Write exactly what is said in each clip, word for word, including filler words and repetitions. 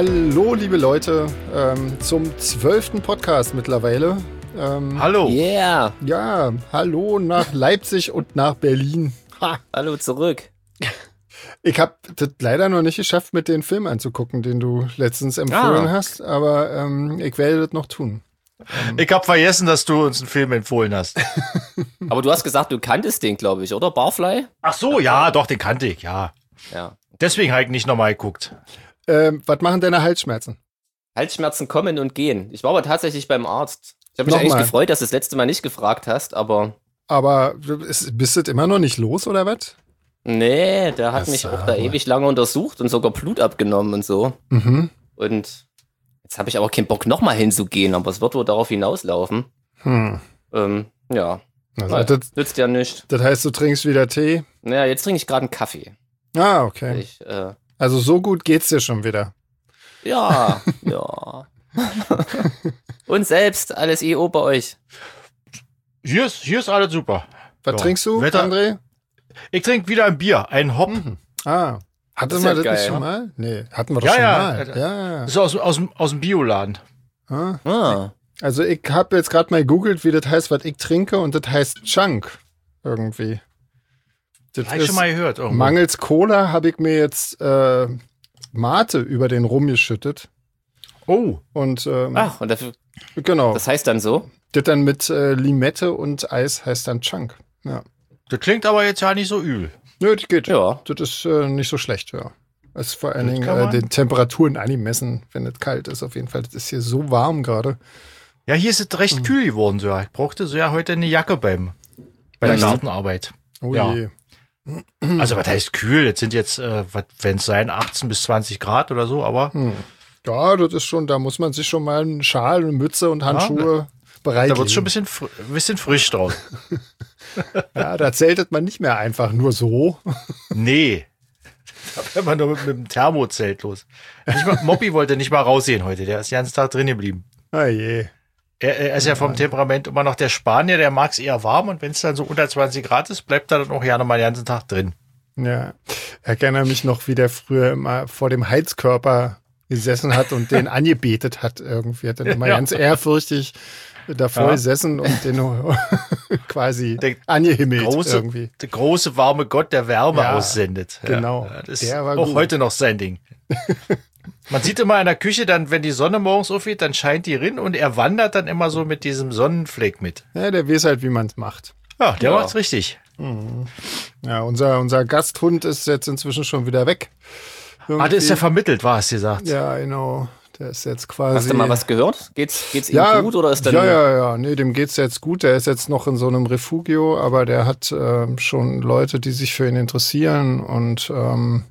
Hallo, liebe Leute, ähm, zum zwölften Podcast mittlerweile. Ähm, hallo. Yeah. Ja, hallo nach Leipzig und nach Berlin. Ha. Hallo zurück. Ich habe das leider noch nicht geschafft, mit den Film anzugucken, den du letztens empfohlen ah. hast, aber ähm, ich werde das noch tun. Ähm, ich habe vergessen, dass du uns einen Film empfohlen hast. Aber du hast gesagt, du kanntest den, glaube ich, oder? Barfly? Ach so, ja, doch, den kannte ich, ja. Ja. Deswegen habe ich nicht nochmal geguckt. Ähm, was machen deine Halsschmerzen? Halsschmerzen kommen und gehen. Ich war aber tatsächlich beim Arzt. Ich habe mich Nochmal. eigentlich gefreut, dass du das letzte Mal nicht gefragt hast, aber... Aber ist, bist du immer noch nicht los, oder was? Nee, der hat Das mich auch aber. da ewig lange untersucht und sogar Blut abgenommen und so. Mhm. Und jetzt habe ich aber keinen Bock, nochmal hinzugehen, aber es wird wohl darauf hinauslaufen. Hm. Ähm, ja, Also, Weil, das, nützt ja nichts. das heißt, du trinkst wieder Tee? Naja, jetzt trinke ich gerade einen Kaffee. Ah, okay. Ich, äh, Also so gut geht's dir schon wieder. ja, ja. Und selbst, alles E O bei euch. Hier ist, hier ist alles super. Was Ja. trinkst du, Wetter- André? Ich trinke wieder ein Bier, ein Hop. Mhm. Ah, hatten Das ist wir ja das geil, nicht schon ne? mal? Nee, hatten wir doch Ja, schon ja. mal. Ja, ja. Das ist aus, aus, dem- aus dem Bioladen. Ah. Ah, Also ich habe jetzt gerade mal gegoogelt, wie das heißt, was ich trinke, und das heißt Chunk irgendwie. Das Habe ich schon mal gehört. Irgendwo. mangels Cola habe ich mir jetzt äh, Mate über den Rum geschüttet. Oh, Und ähm, ach, und dafür, genau, das heißt dann so? das dann mit äh, Limette und Eis heißt dann Chunk. Ja. das klingt aber jetzt ja nicht so übel. Nö, das geht. Ja. Das ist äh, nicht so schlecht, ja. Es ist vor allen Das Dingen kann äh, man- den Temperaturen angemessen, wenn es kalt ist, auf jeden Fall. Das ist hier so warm gerade. Ja, hier ist es recht Mhm. kühl geworden. So. Ich brauchte so ja heute eine Jacke beim, bei der Echt? Gartenarbeit. Oh Ja. je. Also was heißt kühl? Jetzt sind jetzt, äh, was wenn es sein, achtzehn bis zwanzig Grad oder so, aber Hm. Ja, das ist schon, da muss man sich schon mal einen Schal, eine Mütze und Handschuhe bereitlegen. da wird es schon ein bisschen, fr ein bisschen frisch draus. Ja, da zeltet man nicht mehr einfach nur so. Nee. Da wäre man nur mit, mit dem Thermozelt los. Nicht mal, Moppi wollte nicht mal rausgehen heute. Der ist den ganzen Tag drin geblieben. Ah je. Er, er ist ja vom Temperament immer noch der Spanier, der mag es eher warm. Und wenn es dann so unter zwanzig Grad ist, bleibt er dann auch gerne mal den ganzen Tag drin. Ja. Ich erinnere mich noch, wie der früher immer vor dem Heizkörper gesessen hat und den angebetet hat irgendwie. Hat dann immer Ja. ganz ehrfürchtig davor Ja. gesessen und den quasi Der angehimmelt Große, irgendwie. der große warme Gott, der Wärme Ja, aussendet. genau. Ja, das ist Der war auch gut. heute noch sein Ding. Man sieht immer in der Küche dann, wenn die Sonne morgens aufgeht, dann scheint die rin und er wandert dann immer so mit diesem Sonnenfleck mit. Ja, der weiß halt, wie man es macht. Ja, der Ja. macht's richtig. Ja, unser, unser Gasthund ist jetzt inzwischen schon wieder weg. Ah, der ist ja vermittelt, war es gesagt. Ja, genau. Der ist jetzt quasi. Hast du mal was gehört? Geht's, geht's ihm ja, gut oder ist dann... Ja, ja, ja. Nee, dem geht's jetzt gut. Der ist jetzt noch in so einem Refugio, aber der hat ähm, schon Leute, die sich für ihn interessieren. Und ähm,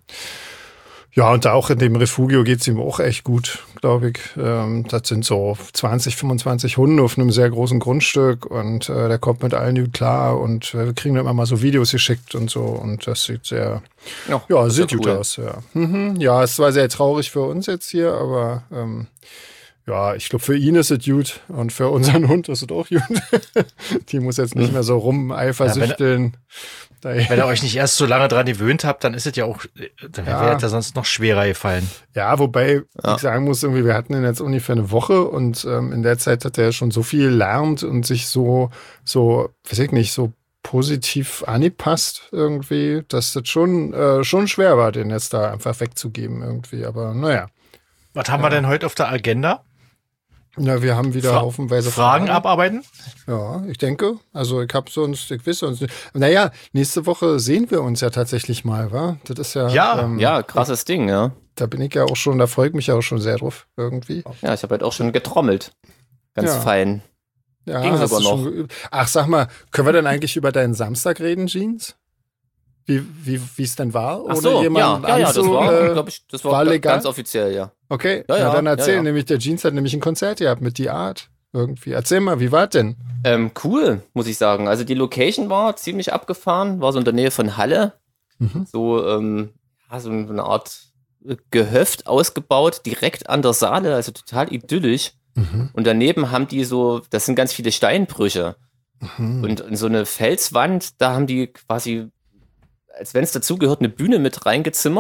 ja, und auch in dem Refugio geht's ihm auch echt gut, glaube ich. Ähm, das sind so zwanzig, fünfundzwanzig Hunde auf einem sehr großen Grundstück und äh, der kommt mit allen gut klar und äh, wir kriegen dann immer mal so Videos geschickt und so und das sieht sehr, Ja, ja, ist sieht ja gut cool. aus, ja. Mhm. Ja, es war sehr traurig für uns jetzt hier, aber ähm, ja, ich glaube, für ihn ist es gut und für unseren Hund ist es auch gut. Die muss jetzt nicht mehr so rumeifersüchteln. Da- Wenn ihr euch nicht erst so lange dran gewöhnt habt, dann ist es ja auch, dann Ja. wäre es ja sonst noch schwerer gefallen. Ja, wobei Ja. ich sagen muss, irgendwie, wir hatten ihn jetzt ungefähr eine Woche und ähm, in der Zeit hat er schon so viel gelernt und sich so, so, weiß ich nicht, so positiv angepasst irgendwie, dass das schon, äh, schon schwer war, den jetzt da einfach wegzugeben irgendwie. Aber naja. Was haben wir denn heute auf der Agenda? Ja, wir haben wieder Fra- haufenweise Fragen abarbeiten? Ja, ich denke. Also ich habe sonst, ich weiß sonst nicht. Naja, nächste Woche sehen wir uns ja tatsächlich mal, wa? Das ist ja, Ja, ähm, Ja, krasses Ding, ja. da bin ich ja auch schon, da freue ich mich ja auch schon sehr drauf, irgendwie. Ja, ich habe halt auch schon getrommelt. Ganz Ja. fein. Ja, Ging hast sogar du schon noch. geübt? Ach, sag mal, können wir denn eigentlich über deinen Samstag reden, Jeans? Wie wie wie es denn war? Ach so, ja, jemanden ja, ja, das anzu- war, äh, glaube ich, das war, war ga- legal? ganz offiziell, ja. Okay, Ja, ja, ja, dann ja, erzähl, ja. nämlich der Jeans hat nämlich ein Konzert gehabt mit die Art irgendwie. Erzähl mal, wie war denn? Ähm, cool, muss ich sagen. Also die Location war ziemlich abgefahren, war so in der Nähe von Halle. Mhm. So, ähm, ja, so eine Art Gehöft ausgebaut, direkt an der Saale, also total idyllisch. Mhm. Und daneben haben die so, das sind ganz viele Steinbrüche. Mhm. Und in so eine Felswand, da haben die quasi, als wenn es dazugehört, eine Bühne mit reingezimmert.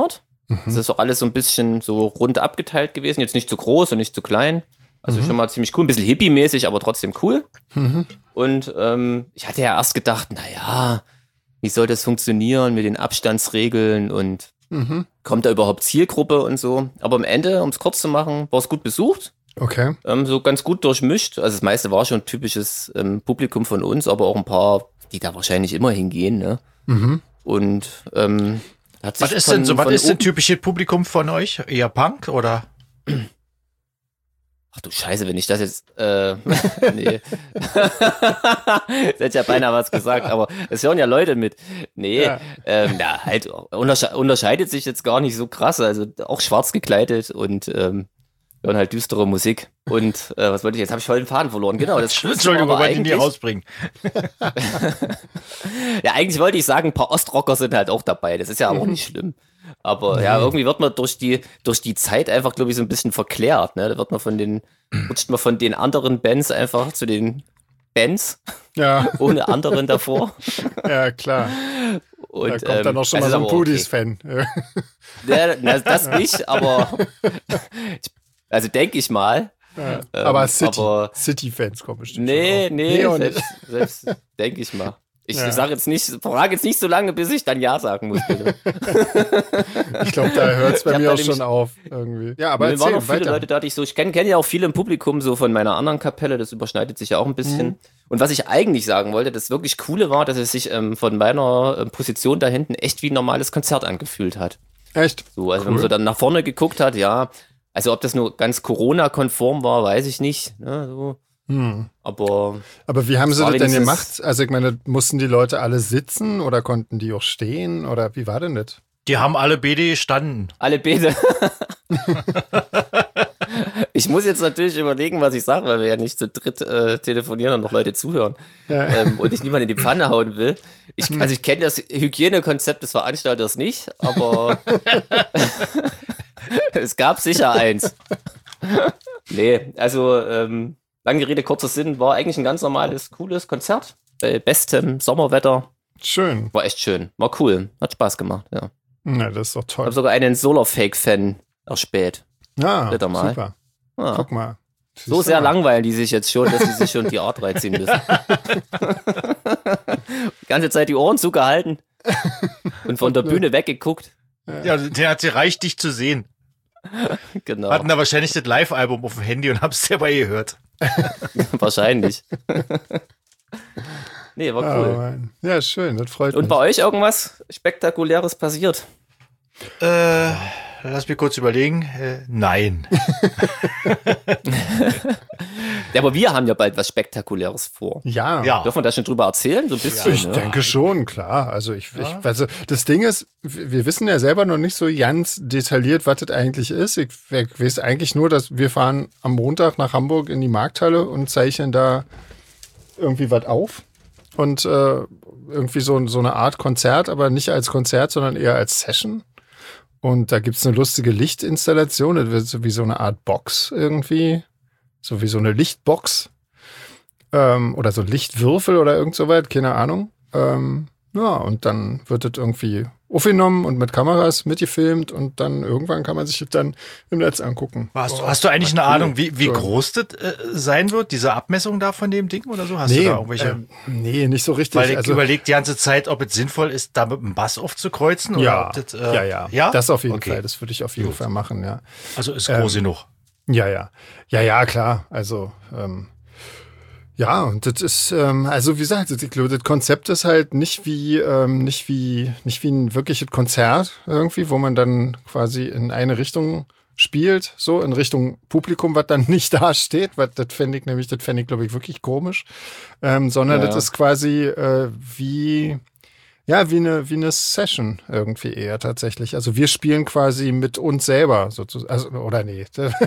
Mhm. Das ist auch alles so ein bisschen so rund abgeteilt gewesen. Jetzt nicht zu groß und nicht zu klein. Also mhm. schon mal ziemlich cool. Ein bisschen hippie-mäßig, aber trotzdem cool. Mhm. Und ähm, ich hatte ja erst gedacht, naja, wie soll das funktionieren mit den Abstandsregeln und mhm. kommt da überhaupt Zielgruppe und so. Aber am Ende, um es kurz zu machen, war es gut besucht. Okay. Ähm, so ganz gut durchmischt. Also das meiste war schon typisches ähm, Publikum von uns, aber auch ein paar, die da wahrscheinlich immer hingehen. Ne? Mhm. Und ähm, hat sich was ist von, denn so? Was von ist denn oben- typisches Publikum von euch? Eher Punk oder? Ach du Scheiße, wenn ich das jetzt, äh, nee. Jetzt hätte ich ja beinahe was gesagt, aber es hören ja Leute mit. Nee, ja, ähm, ja halt, untersche- unterscheidet sich jetzt gar nicht so krass, also auch schwarz gekleidet und, ähm, hören halt düstere Musik. Und, äh, was wollte ich jetzt? Habe ich voll den Faden verloren, genau. Das Entschuldigung, wir wollten ihn nie rausbringen. Ja, eigentlich wollte ich sagen, ein paar Ostrocker sind halt auch dabei, das ist ja auch nicht schlimm. Aber mhm. ja, irgendwie wird man durch die, durch die Zeit einfach, glaube ich, so ein bisschen verklärt. Ne? Da wird man von den, rutscht man von den anderen Bands einfach zu den Bands. Ja. Ohne anderen davor. Ja, klar. Und, da kommt ähm, dann auch schon mal so ein Pudis-Fan. Okay. Ja, na, das nicht, aber also denke ich mal. Ja, ähm, aber City, aber, City-Fans kommen bestimmt Nee, schon nee, nee selbst, selbst denke ich mal. Ich ja. sage jetzt nicht, frage jetzt nicht so lange, bis ich dann Ja sagen muss, bitte. Ich glaube, da hört es bei mir auch schon auf irgendwie. Ja, aber es waren auch viele weiter. Leute da, die ich so, ich kenne kenn ja auch viele im Publikum so von meiner anderen Kapelle, das überschneidet sich ja auch ein bisschen. Mhm. Und was ich eigentlich sagen wollte, das wirklich Coole war, dass es sich ähm, von meiner ähm, Position da hinten echt wie ein normales Konzert angefühlt hat. Echt? So, also cool. wenn man so dann nach vorne geguckt hat, ja, also ob das nur ganz Corona-konform war, weiß ich nicht. Ne, so. Hm. Aber, Aber wie haben sie das denn gemacht? Also ich meine, mussten die Leute alle sitzen oder konnten die auch stehen? Oder wie war denn das? Die haben alle beide gestanden. Alle beide. Ich muss jetzt natürlich überlegen, was ich sage, weil wir ja nicht zu dritt äh, telefonieren und noch Leute zuhören. Ja. Ähm, und ich niemanden in die Pfanne hauen will. Ich, also ich kenne das Hygienekonzept des Veranstalters nicht, aber es gab sicher eins. Nee, also ähm, lange Rede, kurzer Sinn, war eigentlich ein ganz normales, cooles Konzert. Bei bestem Sommerwetter. Schön. War echt schön. War cool. Hat Spaß gemacht, ja. Na, das ist doch toll. Ich habe sogar einen Solar-Fake-Fan erspäht. Ja, Mal. super. Ah. Guck mal. Siehst so sehr mal. Langweilen die sich jetzt schon, dass sie sich schon die Art reinziehen müssen. Die ganze Zeit die Ohren zugehalten und von der Bühne weggeguckt. Ja, der hat sie reicht, dich zu sehen. Genau. Hatten da wahrscheinlich das Live-Album auf dem Handy und hab's dabei gehört. Wahrscheinlich. Nee, war cool. Oh, ja, schön, das freut und mich. Und bei euch irgendwas Spektakuläres passiert? Äh, lass mich kurz überlegen. Äh, nein. Ja, aber wir haben ja bald was Spektakuläres vor. Ja. ja. Dürfen wir da schon drüber erzählen? So ein bisschen. Ja, ich ne? denke schon, klar. Also ich, ja. ich also das Ding ist, wir wissen ja selber noch nicht so ganz detailliert, was das eigentlich ist. Ich, ich weiß eigentlich nur, dass wir fahren am Montag nach Hamburg in die Markthalle und zeichnen da irgendwie was auf. Und äh, irgendwie so, so eine Art Konzert, aber nicht als Konzert, sondern eher als Session. Und da gibt's eine lustige Lichtinstallation, das wird so wie so eine Art Box irgendwie. So wie so eine Lichtbox ähm, oder so Lichtwürfel oder irgend so weit, keine Ahnung. Ähm, ja, und dann wird das irgendwie aufgenommen und mit Kameras mitgefilmt und dann irgendwann kann man sich das dann im Netz angucken. Hast, oh, hast du eigentlich eine cool. Ahnung, wie, wie so. groß das äh, sein wird, diese Abmessung da von dem Ding oder so? Hast nee, du da irgendwelche? Ähm, nee, nicht so richtig. Weil ich also, überlege die ganze Zeit, ob es sinnvoll ist, da mit dem Bass aufzukreuzen. Oder ja, ob das, äh, ja, ja, ja. Das auf jeden okay. Fall. Das würde ich auf jeden Gut. Fall machen, ja. Also ist groß ähm, genug. Ja, ja. Ja, ja, klar. Also, ähm, ja, und das ist, ähm, also wie gesagt, ich glaube, das Konzept ist halt nicht wie, ähm, nicht wie, nicht wie ein wirkliches Konzert irgendwie, wo man dann quasi in eine Richtung spielt, so in Richtung Publikum, was dann nicht da steht, was das fände ich nämlich, das fände ich, glaube ich, wirklich komisch, ähm, sondern ja. das ist quasi äh, wie, ja, wie eine, wie eine Session irgendwie eher tatsächlich. Also wir spielen quasi mit uns selber sozusagen, also, oder nee.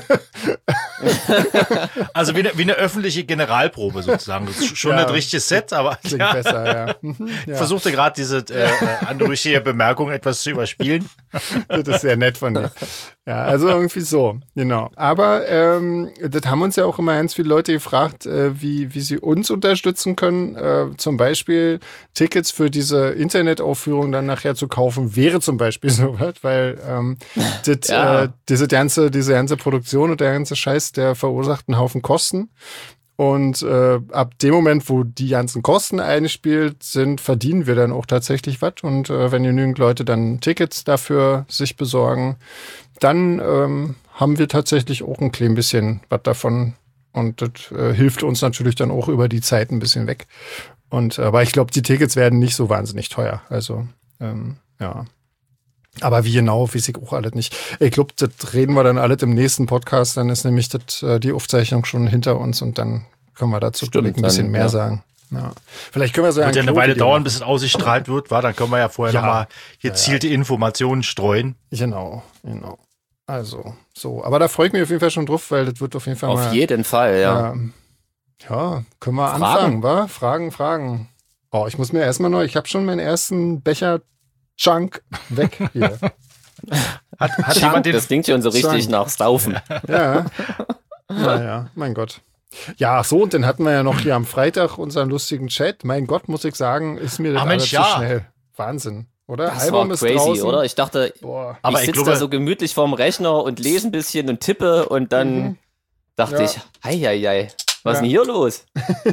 Also wie eine, wie eine öffentliche Generalprobe sozusagen. Das ist schon ja, ein richtiges Set, aber klingt ja. besser, ja. Mhm, Ich ja. versuchte gerade diese äh, anrüchige Bemerkung etwas zu überspielen. Das ist sehr nett von dir. Ja, also irgendwie so, genau. Aber ähm, das haben uns ja auch immer ganz viele Leute gefragt, äh, wie, wie sie uns unterstützen können. Äh, zum Beispiel Tickets für diese Internetaufführung dann nachher zu kaufen, wäre zum Beispiel sowas, weil ähm, das, Ja. äh, diese, ganze, diese ganze Produktion und der ganze Scheiß, der verursacht einen Haufen Kosten. Und äh, ab dem Moment, wo die ganzen Kosten eingespielt sind, verdienen wir dann auch tatsächlich was. Und äh, wenn genügend Leute dann Tickets dafür sich besorgen, dann ähm, haben wir tatsächlich auch ein klein bisschen was davon. Und das äh, hilft uns natürlich dann auch über die Zeit ein bisschen weg. Und aber ich glaube, die Tickets werden nicht so wahnsinnig teuer. Also ähm, ja. Aber wie genau, weiß ich auch alles nicht. Ich glaube, das reden wir dann alles im nächsten Podcast. Dann ist nämlich das, äh, die Aufzeichnung schon hinter uns und dann können wir dazu Stimmt, ein bisschen dann, mehr ja. sagen. Ja. Vielleicht können wir so Wird ja ein eine Weile Klovideo dauern, machen. bis es ausgestrahlt wird, war. Dann können wir ja vorher Ja. nochmal gezielte Informationen streuen. Genau, genau. Also, so. Aber da freue ich mich auf jeden Fall schon drauf, weil das wird auf jeden Fall Auf mal. jeden Fall, ja. Ja, ja können wir Fragen? anfangen, wa? Fragen, Fragen. Oh, ich muss mir erstmal noch, ich habe schon meinen ersten Becher-Chunk weg hier. Hat, hat Chunk, jemand den das klingt schon so richtig Chunk. nach Saufen. Ja. Naja, mein Gott. Ja, ach so, und dann hatten wir ja noch hier am Freitag unseren lustigen Chat. Mein Gott, muss ich sagen, ist mir das Ach, alles Mensch, zu ja. schnell. Wahnsinn, oder? Das Album war ist crazy, draußen. oder? Ich dachte, Boah. Aber ich ich sitze glaube- da so gemütlich vorm Rechner und lese ein bisschen und tippe und dann Mhm. dachte Ja. ich, hei, hei, hei, was ist Ja. denn hier los?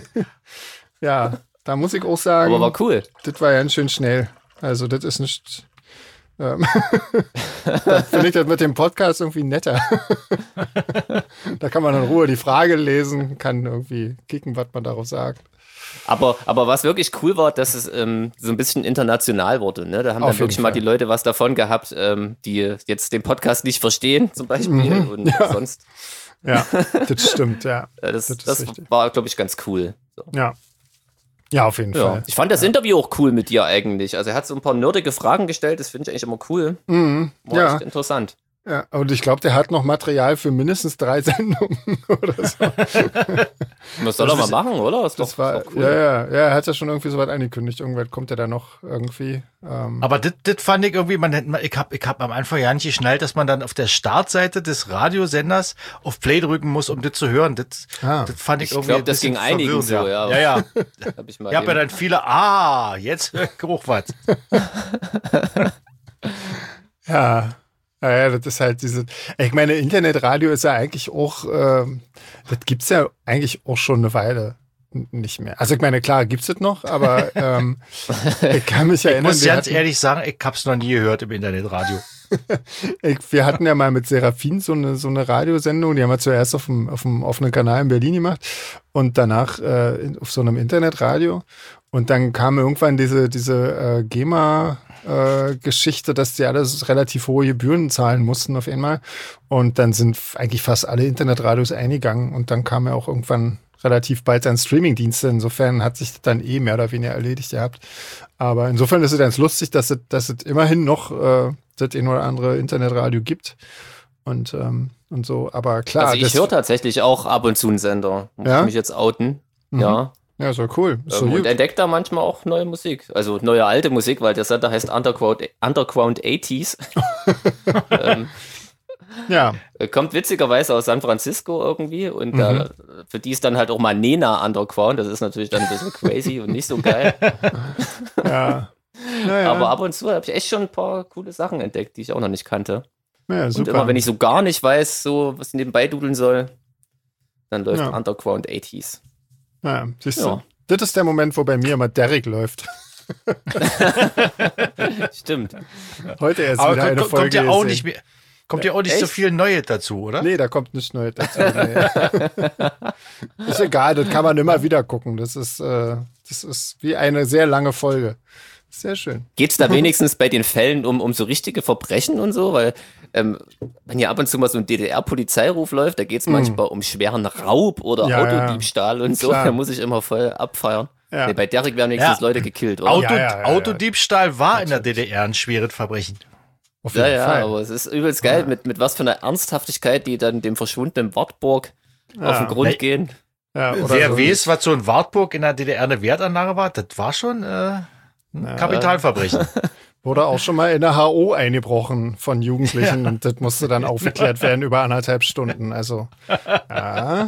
Ja, da muss ich auch sagen, Aber war cool. das war ganz schön schnell. Also, das ist nicht. Ähm, da finde ich das mit dem Podcast irgendwie netter. Da kann man in Ruhe die Frage lesen, kann irgendwie kicken, was man darauf sagt. Aber, aber was wirklich cool war, dass es ähm, so ein bisschen international wurde. Ne? Da haben Auf dann wirklich jeden mal Fall. die Leute was davon gehabt, ähm, die jetzt den Podcast nicht verstehen, zum Beispiel. Mhm. Und sonst, Ja, das stimmt, ja. äh, das, Das ist das richtig. war, glaube ich, ganz cool. So. Ja. Ja, auf jeden Ja. Fall. Ich fand das Interview auch cool mit dir eigentlich. Also er hat so ein paar nerdige Fragen gestellt, das finde ich eigentlich immer cool. Mhm. War Ja. echt interessant. Ja, und ich glaube, der hat noch Material für mindestens drei Sendungen oder so. Das soll er mal machen, oder? Ist Das doch, war, ist doch cool. ja, ja, ja, er hat ja schon irgendwie so weit angekündigt. Irgendwann kommt er da noch irgendwie. Ähm, Aber das das fand ich irgendwie, man hätte, ich hab, ich hab am Anfang ja nicht geschnallt, dass man dann auf der Startseite des Radiosenders auf Play drücken muss, um das zu hören. Das, Ah. das fand ich, Ich irgendwie glaub, ein das bisschen ging einigen verwirrend, so, ja. Ja, ja. Hab ich mal Ich habe ja eben- dann viele, ah, jetzt Geruch was. Ja, ja, das ist halt diese. Ich meine, Internetradio ist ja eigentlich auch, ähm, das gibt's ja eigentlich auch schon eine Weile n- nicht mehr. Also ich meine, klar gibt's das noch, aber ähm, ich kann mich Ich erinnern, muss wir ganz hatten, ehrlich sagen, ich hab's noch nie gehört im Internetradio. ich, wir hatten ja mal mit Seraphin so eine, so eine Radiosendung, die haben wir zuerst auf dem, auf dem offenen Kanal in Berlin gemacht und danach äh, in, auf so einem Internetradio. Und dann kam irgendwann diese, diese äh, GEMA-Geschichte, dass die alles relativ hohe Gebühren zahlen mussten auf einmal. Und dann sind eigentlich fast alle Internetradios eingegangen. Und dann kam ja auch irgendwann relativ bald ein Streamingdienste. Insofern hat sich das dann eh mehr oder weniger erledigt gehabt. Aber insofern ist es ganz lustig, dass es, dass es immerhin noch äh, das ein oder andere Internetradio gibt. Und, ähm, und so. Aber klar. Also ich das- höre tatsächlich auch ab und zu einen Sender. Muss Ja? ich mich jetzt outen. Mhm. Ja. Ja, ist doch cool. Ist so Ähm, und gut. entdeckt da manchmal auch neue Musik. Also neue alte Musik, weil der Sender heißt Underground, Underground achtziger. ähm, Ja. kommt witzigerweise aus San Francisco irgendwie und Mhm. da, für die ist dann halt auch mal Nena Underground. Das ist natürlich dann ein bisschen crazy und nicht so geil. Ja. Naja. Aber ab und zu habe ich echt schon ein paar coole Sachen entdeckt, die ich auch noch nicht kannte. ja, Und super. immer wenn ich so gar nicht weiß, so was nebenbei dudeln soll, dann läuft Ja. Underground achtziger. Ja, siehst du. Ja. Das ist der Moment, wo bei mir immer Derek läuft. Stimmt. Heute erst Aber wieder eine kommt, Folge kommt ja auch gesehen. nicht mehr, kommt ja auch nicht so Echt? viel Neues dazu, oder? Nee, da kommt nichts Neues dazu. Nee. Ist egal, das kann man immer wieder gucken. Das ist, äh, das ist wie eine sehr lange Folge. Sehr schön. Geht's da wenigstens bei den Fällen um, um so richtige Verbrechen und so? Weil, ähm, wenn ja ab und zu mal so ein D D R-Polizeiruf läuft, da geht's manchmal um schweren Raub oder Hm. Ja, ja. Autodiebstahl und so. Klar. Da muss ich immer voll abfeiern. Ja. Nee, bei Derek werden wenigstens Ja. Leute gekillt, oder? Auto, Ja, ja, ja, ja. Autodiebstahl war in der D D R ein schweres Verbrechen. Auf Ja, jeden ja, Fall. aber es ist übelst geil, mit, mit was für einer Ernsthaftigkeit die dann dem verschwundenen Wartburg auf den Grund Nee. gehen. Ja, oder Wer so. weiß, was so in Wartburg in der D D R eine Wertanlage war, das war schon äh, ein Kapitalverbrechen. Wurde auch schon mal in der H O eingebrochen von Jugendlichen ja. und das musste dann aufgeklärt werden über anderthalb Stunden. Also, ja.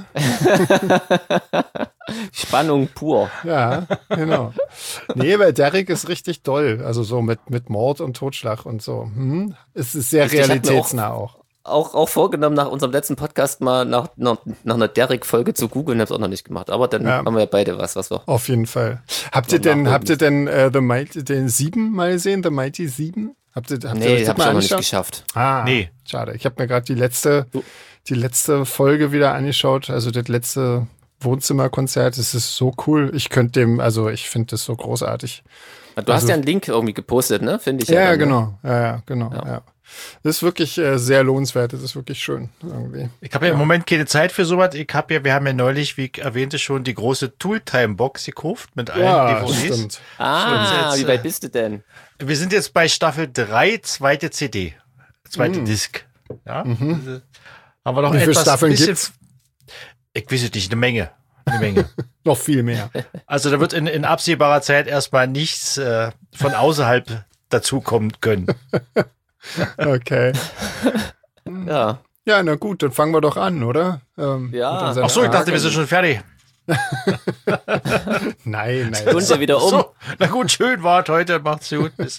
Spannung pur. Ja, genau. Nee, weil Derek ist richtig doll. Also so mit, mit Mord und Totschlag und so. Hm. Es ist sehr realitätsnah auch. Auch, auch vorgenommen, nach unserem letzten Podcast mal nach, nach, nach einer Derek-Folge zu googeln, hab's auch noch nicht gemacht. Aber dann ja. haben wir ja beide was, was wir. Auf jeden Fall. Habt ihr denn, habt ihr denn äh, The Mighty, den sieben mal gesehen? The Mighty sieben? Habt ihr, habt nee, ihr hab's auch noch nicht geschafft. Ah, nee. Schade. Ich habe mir gerade die letzte, die letzte Folge wieder angeschaut, also das letzte Wohnzimmerkonzert. Es ist so cool. Ich könnte dem, also ich finde das so großartig. Du also, hast ja einen Link irgendwie gepostet, ne? Finde ich. Ja, ja, dann, genau. Ne? Ja, ja, genau. Ja. Ja. Das ist wirklich äh, sehr lohnenswert. Das ist wirklich schön irgendwie. Ich habe ja im Moment keine Zeit für sowas. Ich habe ja, wir haben ja neulich, wie ich erwähnte, schon die große Tooltime-Box gekauft mit allen ja, D V Ds. Stimmt. Ah, jetzt, wie weit bist du denn? Wir sind jetzt bei Staffel drei, zweite C D. Zweite mm. Disc. Ja. Mhm. Haben wir noch wie viele etwas Staffeln bisschen, gibt's? Ich weiß es nicht, eine Menge. Eine Menge. Noch viel mehr. Also da wird in, in absehbarer Zeit erstmal nichts äh, von außerhalb dazukommen können. Okay. Ja. Ja, na gut, dann fangen wir doch an, oder? Ähm, ja. Ach so, ich dachte, wir sind schon fertig. Nein, nein. Stunde wieder um. So, na gut, schön wart heute, macht's gut. Bis.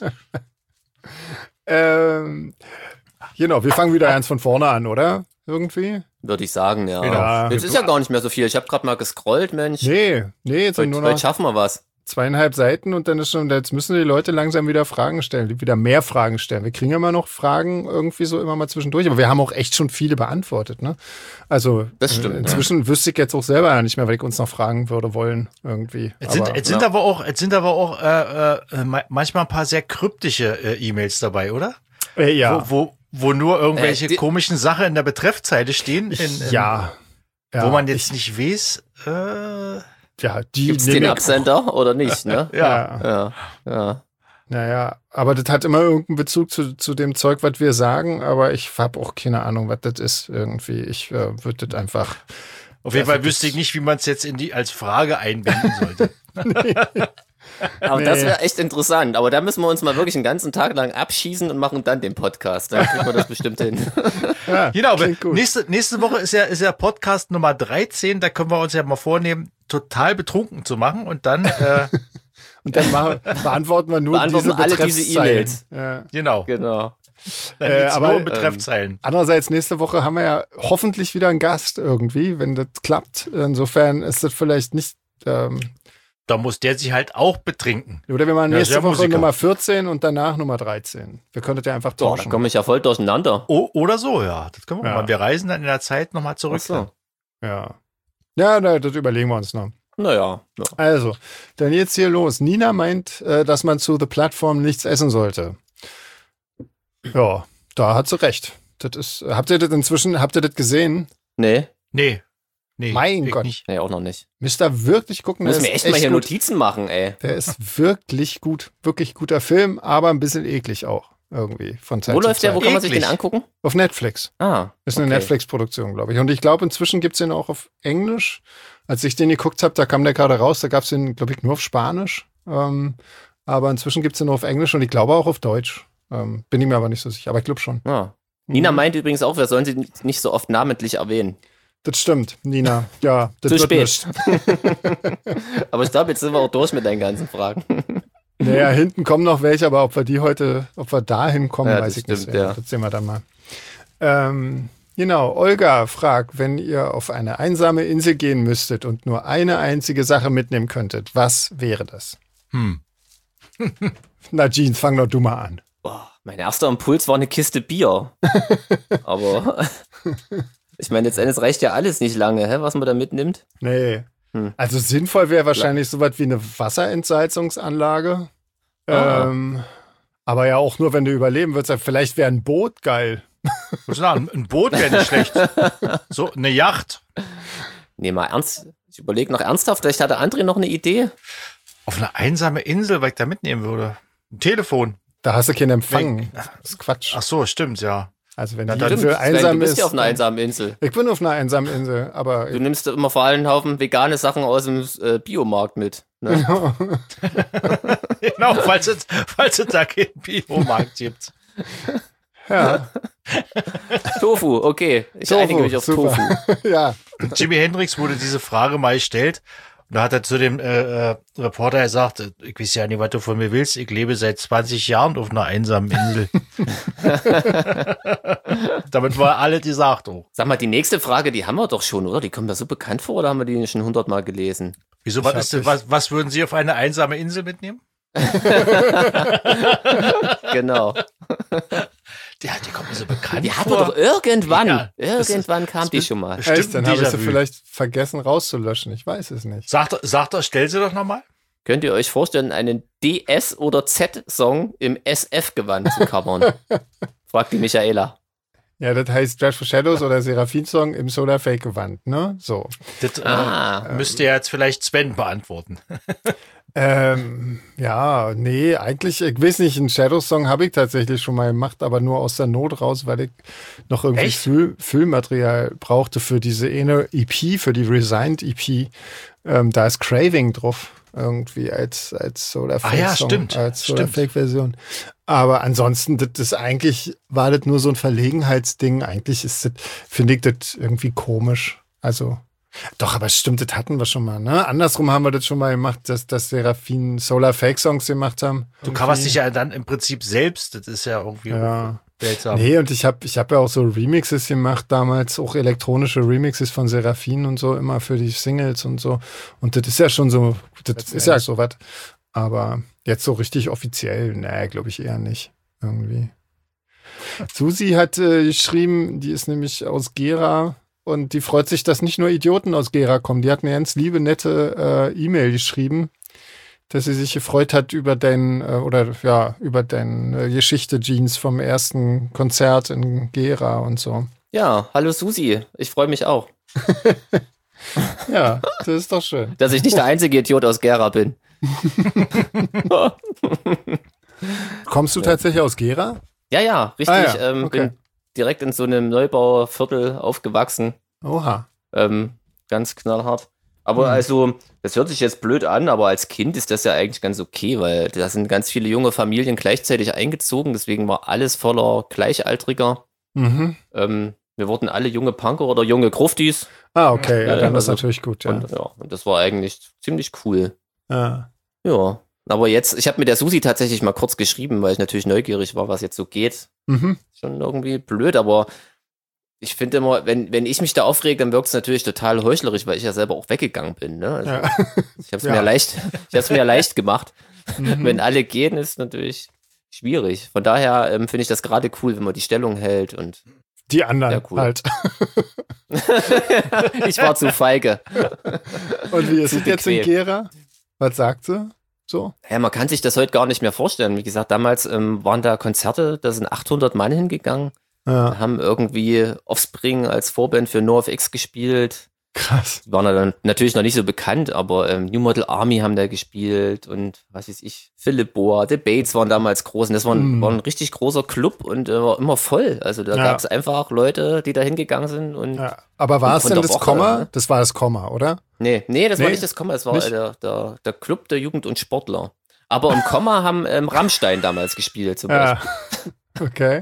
ähm, genau, wir fangen wieder ganz von vorne an, oder? Irgendwie? Würde ich sagen, ja. ja. Jetzt ist ja gar nicht mehr so viel. Ich habe gerade mal gescrollt, Mensch. Nee, nee, jetzt heute, sind nur noch heute schaffen wir was. Zweieinhalb Seiten und dann ist schon, jetzt müssen die Leute langsam wieder Fragen stellen, wieder mehr Fragen stellen. Wir kriegen immer noch Fragen irgendwie so immer mal zwischendurch, aber wir haben auch echt schon viele beantwortet, ne? Also das stimmt, inzwischen ja. wüsste ich jetzt auch selber ja nicht mehr, weil ich uns noch fragen würde wollen irgendwie. Jetzt sind, aber, jetzt sind ja. aber auch, jetzt sind aber auch äh, äh, manchmal ein paar sehr kryptische äh, E-Mails dabei, oder? Äh, ja. Wo, wo, wo nur irgendwelche äh, die, komischen Sachen in der Betreffzeile stehen. In, in, ja. Wo ja. man jetzt ich, nicht weiß, äh, ja, die gibt's den Absender oder nicht, ne? ja. ja. Ja. Naja, aber das hat immer irgendeinen Bezug zu, zu dem Zeug, was wir sagen, aber ich habe auch keine Ahnung, was das ist irgendwie. Ich äh, würde das einfach. Auf jeden Fall wüsste ich nicht, wie man es jetzt in die als Frage einbinden sollte. nee. Aber nee. das wäre echt interessant. Aber da müssen wir uns mal wirklich einen ganzen Tag lang abschießen und machen dann den Podcast. Dann kriegen wir das bestimmt hin. Ja, genau, nächste, nächste Woche ist ja, ist ja Podcast Nummer dreizehn. Da können wir uns ja mal vornehmen, total betrunken zu machen und dann äh, und dann machen, beantworten wir nur beantworten diese alle diese E-Mails. Ja. Genau. Genau. Dann geht's äh, aber nur um Betreffzeilen. Andererseits, nächste Woche haben wir ja hoffentlich wieder einen Gast irgendwie, wenn das klappt. Insofern ist das vielleicht nicht. Ähm, da muss der sich halt auch betrinken. Oder wir machen nächste ja, Woche Nummer vierzehn und danach Nummer dreizehn. Wir könnten ja einfach tauschen. Boah, da komme ich ja voll durcheinander. O- oder so, ja. Das können wir ja. mal. Wir reisen dann in der Zeit nochmal zurück. So. Ja. Ja, na, das überlegen wir uns noch. Naja. Ja. Also, dann jetzt hier los. Nina meint, äh, dass man zu The Platform nichts essen sollte. Ja, da hat sie recht. Das ist, habt ihr das inzwischen, habt ihr das gesehen? Nee. Nee. Nee, mein Gott. Nicht. Nee, auch noch nicht. Müsst ihr wirklich gucken. Müssen wir echt, echt mal hier gut. Notizen machen, ey. Der ist wirklich gut. Wirklich guter Film, aber ein bisschen eklig auch. Irgendwie. Von Zeit Wo zu läuft Zeit. der? Wo kann man sich den angucken? Auf Netflix. Ah. Ist eine okay. Netflix-Produktion, glaube ich. Und ich glaube, inzwischen gibt's den auch auf Englisch. Als ich den geguckt habe, da kam der gerade raus, da gab's den, glaube ich, nur auf Spanisch. Ähm, aber inzwischen gibt's den nur auf Englisch und ich glaube auch auf Deutsch. Ähm, bin ich mir aber nicht so sicher, aber ich glaube schon. Ah. Nina mhm. meint übrigens auch, wir sollen sie nicht so oft namentlich erwähnen. Das stimmt, Nina. Ja, das Zu wird spät. Aber ich glaube, jetzt sind wir auch durch mit deinen ganzen Fragen. Naja, hinten kommen noch welche, aber ob wir die heute, ob wir da hinkommen, ja, weiß ich stimmt, nicht. Ja. Das sehen wir dann mal. Ähm, genau, Olga fragt, wenn ihr auf eine einsame Insel gehen müsstet und nur eine einzige Sache mitnehmen könntet, was wäre das? Hm. Na, Jeans, fang doch du mal an. Boah, mein erster Impuls war eine Kiste Bier. Aber ich meine, letztendlich reicht ja alles nicht lange, hä, was man da mitnimmt. Nee. Hm. Also sinnvoll wäre wahrscheinlich so was wie eine Wasserentsalzungsanlage. Ähm, aber ja auch nur, wenn du überleben würdest. Vielleicht wäre ein Boot geil. Muss sagen, ein Boot wäre nicht schlecht. So, eine Yacht. Nee, mal ernst. Ich überlege noch ernsthaft, vielleicht hatte André noch eine Idee. Auf eine einsame Insel, was ich da mitnehmen würde. Ein Telefon. Da hast du keinen Empfang. Das ist Quatsch. Ach so, stimmt, ja. Also wenn ja, die für einsam du bist ist, ja auf einer einsamen Insel. Ich bin auf einer einsamen Insel, aber... Du nimmst immer vor allem einen Haufen vegane Sachen aus dem äh, Biomarkt mit. Ne? Genau. Genau, falls es, falls es da keinen Biomarkt gibt. Ja. Tofu, okay. Ich Tofu, einige mich auf super. Tofu. Ja. Jimi Hendrix wurde diese Frage mal gestellt. Und da hat er zu dem äh, äh, Reporter gesagt, ich weiß ja nicht, was du von mir willst. Ich lebe seit zwanzig Jahren auf einer einsamen Insel. Damit war alle gesagt. Oh. Sag mal, die nächste Frage, die haben wir doch schon, oder? Die kommt mir so bekannt vor, oder haben wir die schon hundertmal gelesen? Wieso, was, ist, denn- was, was würden Sie auf eine einsame Insel mitnehmen? Genau. Ja, die kommt mir so bekannt Die hatten vor. wir doch irgendwann, Ja, das irgendwann ist- kam das die ist schon mal. bestimmt Echt? Dann ein habe ich sie Déjà-vu. vielleicht vergessen rauszulöschen. Ich weiß es nicht. Sagt, er- sagt er, stell sie doch nochmal. Könnt ihr euch vorstellen, einen D S- oder Z-Song im S F-Gewand zu covern? Fragt die Michaela. Ja, das heißt Dreadful Shadows oder Seraphim-Song im Solar Fake-Gewand, ne? So. Das äh, Ah. müsste ja jetzt vielleicht Sven beantworten. Ähm, ja, nee, eigentlich, ich weiß nicht, einen Shadows-Song habe ich tatsächlich schon mal gemacht, aber nur aus der Not raus, weil ich noch irgendwie Echt? Füll, Füllmaterial brauchte für diese eine E P, für die Resigned E P. Ähm, da ist Craving drauf, irgendwie als, als Solar Ah ja, Fake-Song, stimmt, als Solar stimmt. Fake-Version. Aber ansonsten, das ist eigentlich, war das nur so ein Verlegenheitsding. Eigentlich ist das, finde ich das irgendwie komisch. Also, doch, aber stimmt, das hatten wir schon mal, ne? Andersrum haben wir das schon mal gemacht, dass, dass Seraphim Solar Fake Songs gemacht haben. Du coverst dich ja dann im Prinzip selbst. Das ist ja irgendwie Ja. seltsam. Nee, und ich habe ich hab ja auch so Remixes gemacht damals, auch elektronische Remixes von Seraphim und so, immer für die Singles und so. Und das ist ja schon so, das, das ist ja so was. Aber jetzt so richtig offiziell, nee, glaube ich eher nicht. Irgendwie. Susi hat äh, geschrieben, die ist nämlich aus Gera und die freut sich, dass nicht nur Idioten aus Gera kommen. Die hat mir ganz liebe, nette äh, E-Mail geschrieben, dass sie sich gefreut hat über dein, äh, oder ja, über deine Geschichte, Jeans, vom ersten Konzert in Gera und so. Ja, hallo Susi, ich freue mich auch, Ja, das ist doch schön. dass ich nicht der einzige Idiot aus Gera bin. Kommst du tatsächlich aus Gera? Ja, ja, richtig. Ah ja, ähm, okay. Bin direkt in so einem Neubauerviertel aufgewachsen. Oha. Ähm, ganz knallhart. Aber Mhm. also, das hört sich jetzt blöd an, aber als Kind ist das ja eigentlich ganz okay, weil da sind ganz viele junge Familien gleichzeitig eingezogen, deswegen war alles voller Gleichaltriger. Mhm. Ähm, wir wurden alle junge Punker oder junge Gruftis. Ah, okay, ja, Ja, dann ist also- natürlich gut, ja. Und, ja, und das war eigentlich ziemlich cool. ja. Ja, aber jetzt, ich habe mit der Susi tatsächlich mal kurz geschrieben, weil ich natürlich neugierig war, was jetzt so geht. Mhm. Schon irgendwie blöd, aber ich finde immer, wenn, wenn ich mich da aufrege, dann wirkt es natürlich total heuchlerisch, weil ich ja selber auch weggegangen bin. Ne? Also, Ja. Ich habe es Ja. mir leicht, ich habe es mir leicht gemacht. Mhm. Wenn alle gehen, ist natürlich schwierig. Von daher ähm, finde ich das gerade cool, wenn man die Stellung hält und Die anderen Ja, cool. halt. ich war zu feige. Und wie ist Zu es jetzt in bequem. Gera? Was sagt sie? So? Ja, man kann sich das heute gar nicht mehr vorstellen. Wie gesagt, damals ähm, waren da Konzerte, da sind achthundert Mann hingegangen, Ja, haben irgendwie Offspring als Vorband für NoFX gespielt. krass. Die waren dann natürlich noch nicht so bekannt, aber ähm, New Model Army haben da gespielt und was weiß ich, Philipp Bohr, The Bates waren damals groß und das war ein, Mm. war ein richtig großer Club und äh, war immer voll. Also da Ja. gab es einfach Leute, die da hingegangen sind und Ja. Aber war Und es von denn der das Woche, Komma? ne? Das war das Komma, oder? nee, nee, das war Nee, nicht das Komma, das war nicht? äh, der, der, der Club der Jugend und Sportler. Aber im Komma haben ähm, Rammstein damals gespielt zum Ja. Beispiel. Okay.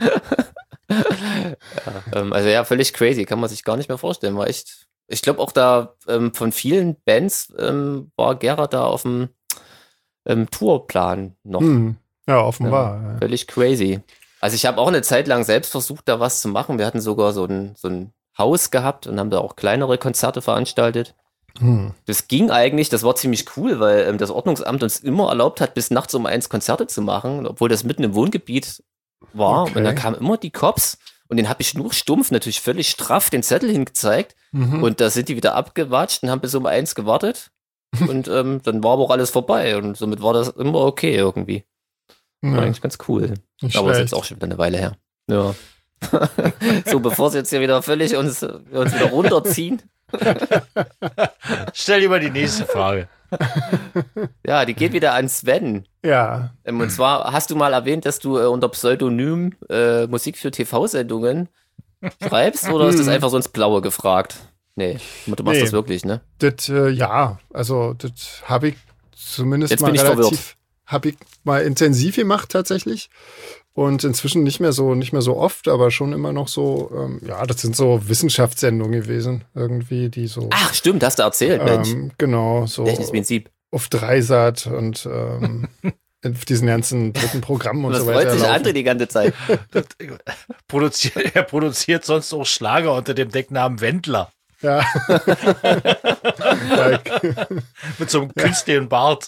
Ähm, also ja, völlig crazy, kann man sich gar nicht mehr vorstellen. War echt, ich glaube auch da ähm, von vielen Bands ähm, war Gera da auf dem ähm, Tourplan noch. Hm. Ja, offenbar. Ja. Völlig crazy. Also ich habe auch eine Zeit lang selbst versucht, da was zu machen. Wir hatten sogar so ein, so ein Haus gehabt und haben da auch kleinere Konzerte veranstaltet. Hm. Das ging eigentlich, das war ziemlich cool, weil ähm, das Ordnungsamt uns immer erlaubt hat, bis nachts um eins Konzerte zu machen, obwohl das mitten im Wohngebiet war. Okay. Und dann kamen immer die Cops und den habe ich nur stumpf, natürlich völlig straff, den Zettel hingezeigt. Mhm. Und da sind die wieder abgewatscht und haben bis um eins gewartet. Und ähm, dann war aber auch alles vorbei. Und somit war das immer okay irgendwie. War ja. eigentlich ganz cool. Nicht Aber ist schlecht. jetzt auch schon wieder eine Weile her. Ja. So, bevor sie jetzt hier wieder völlig uns, wir uns wieder runterziehen. Stell lieber die nächste Frage. Ja, die geht wieder an Sven. Ja. Ähm, und zwar hast du mal erwähnt, dass du äh, unter Pseudonym äh, Musik für T V-Sendungen schreibst, oder ist das einfach so ins Blaue gefragt? Nee, du machst Nee. das wirklich, ne? Das, äh, ja, also das habe ich zumindest Jetzt mal bin ich relativ, habe ich mal intensiv gemacht tatsächlich. Und inzwischen nicht mehr so, nicht mehr so oft, aber schon immer noch so, ähm, ja, das sind so Wissenschaftssendungen gewesen, irgendwie, die so. Ach, stimmt, hast du erzählt, Mensch. ähm, genau, so Welches Prinzip? auf Dreisat und ähm, auf diesen ganzen dritten Programmen und Das so freut weiter. sich laufen. André die ganze Zeit. Produziert, er produziert sonst auch Schlager unter dem Decknamen Wendler. Ja. ja, ich, Mit so einem künstlichen Bart.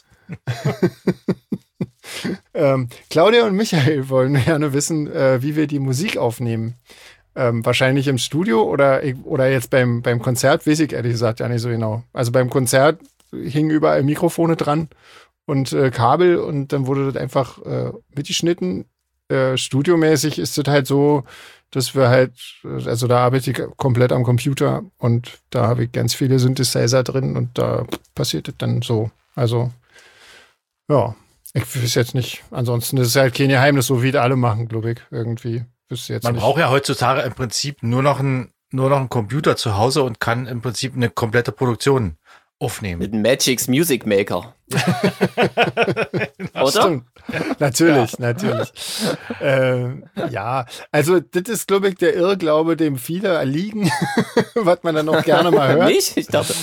ähm, Claudia und Michael wollen gerne wissen, äh, wie wir die Musik aufnehmen. Ähm, wahrscheinlich im Studio oder, oder jetzt beim, beim Konzert, weiß ich ehrlich gesagt ja nicht so genau. Also beim Konzert hingen überall Mikrofone dran und äh, Kabel und dann wurde das einfach äh, mitgeschnitten. Äh, studiomäßig ist das halt so, dass wir halt, also da arbeite ich komplett am Computer und da habe ich ganz viele Synthesizer drin und da passiert das dann so. Also, ja, ich weiß jetzt nicht. Ansonsten ist es halt kein Geheimnis, so wie das alle machen, glaube ich, irgendwie. Wüsste jetzt Man nicht. braucht ja heutzutage im Prinzip nur noch ein, nur noch einen Computer zu Hause und kann im Prinzip eine komplette Produktion aufnehmen. Mit Magic's Music Maker. Oder? Stimmt. Natürlich, natürlich. äh, ja, also das ist, glaube ich, der Irrglaube, dem viele erliegen, was man dann auch gerne mal hört. Nicht? Ich dachte.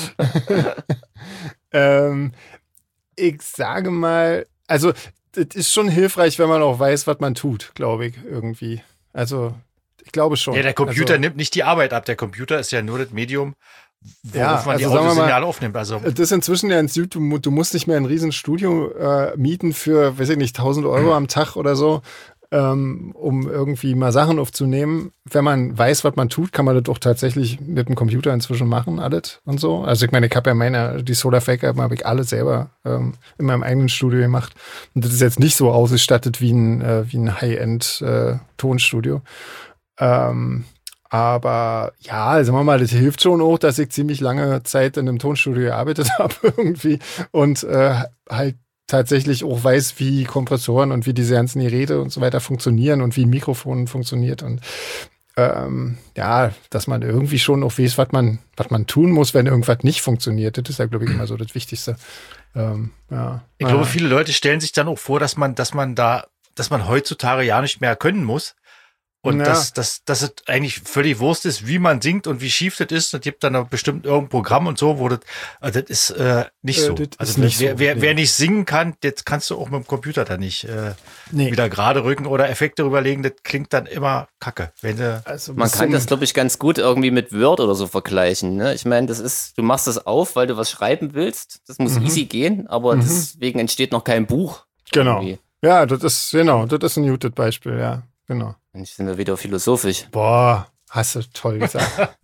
ähm, ich sage mal, also das ist schon hilfreich, wenn man auch weiß, was man tut, glaube ich, irgendwie. Also ich glaube schon. Ja, der Computer also, nimmt nicht die Arbeit ab. Der Computer ist ja nur das Medium, worauf Ja, man die also sagen wir mal, Audiosignale aufnimmt. Also Das ist inzwischen ja ein Süd, du, du musst nicht mehr ein riesen Studio äh, mieten für, weiß ich nicht, tausend Euro am Tag oder so, ähm, um irgendwie mal Sachen aufzunehmen. Wenn man weiß, was man tut, kann man das doch tatsächlich mit dem Computer inzwischen machen, alles und so. Also ich meine, ich habe ja meine, die Solar Fake Alben habe ich alle selber ähm, in meinem eigenen Studio gemacht. Und das ist jetzt nicht so ausgestattet wie ein, äh, wie ein High-End äh, Tonstudio. Ähm, Aber ja, sagen wir mal, das hilft schon auch, dass ich ziemlich lange Zeit in einem Tonstudio gearbeitet habe irgendwie und äh, halt tatsächlich auch weiß, wie Kompressoren und wie diese ganzen Geräte und so weiter funktionieren und wie ein Mikrofon funktioniert und ähm, ja, dass man irgendwie schon auch weiß, was man, was man tun muss, wenn irgendwas nicht funktioniert. Das ist ja, glaube ich, immer so das Wichtigste. Ähm, ja. ich glaube, viele Leute stellen sich dann auch vor, dass man, dass man da, dass man heutzutage ja nicht mehr können muss. Und Ja. dass, dass, dass es eigentlich völlig Wurst ist, wie man singt und wie schief das ist. Das gibt dann bestimmt irgendein Programm und so, wo das, also das ist äh, nicht Äh, so. das Also ist nicht wer, so, wer, nee. wer nicht singen kann, jetzt kannst du auch mit dem Computer da nicht äh, Nee. wieder gerade rücken oder Effekte rüberlegen. Das klingt dann immer kacke. Wenn du, Also Man bis kann zum- das, glaube ich, ganz gut irgendwie mit Word oder so vergleichen. Ne? Ich meine, das ist, du machst das auf, weil du was schreiben willst. Das muss Mhm. easy gehen, aber Mhm. deswegen entsteht noch kein Buch. Genau. Irgendwie. Ja, das ist, genau, das ist ein gutes Beispiel, ja, genau. Mensch, sind wir wieder philosophisch. Boah, hast du toll gesagt.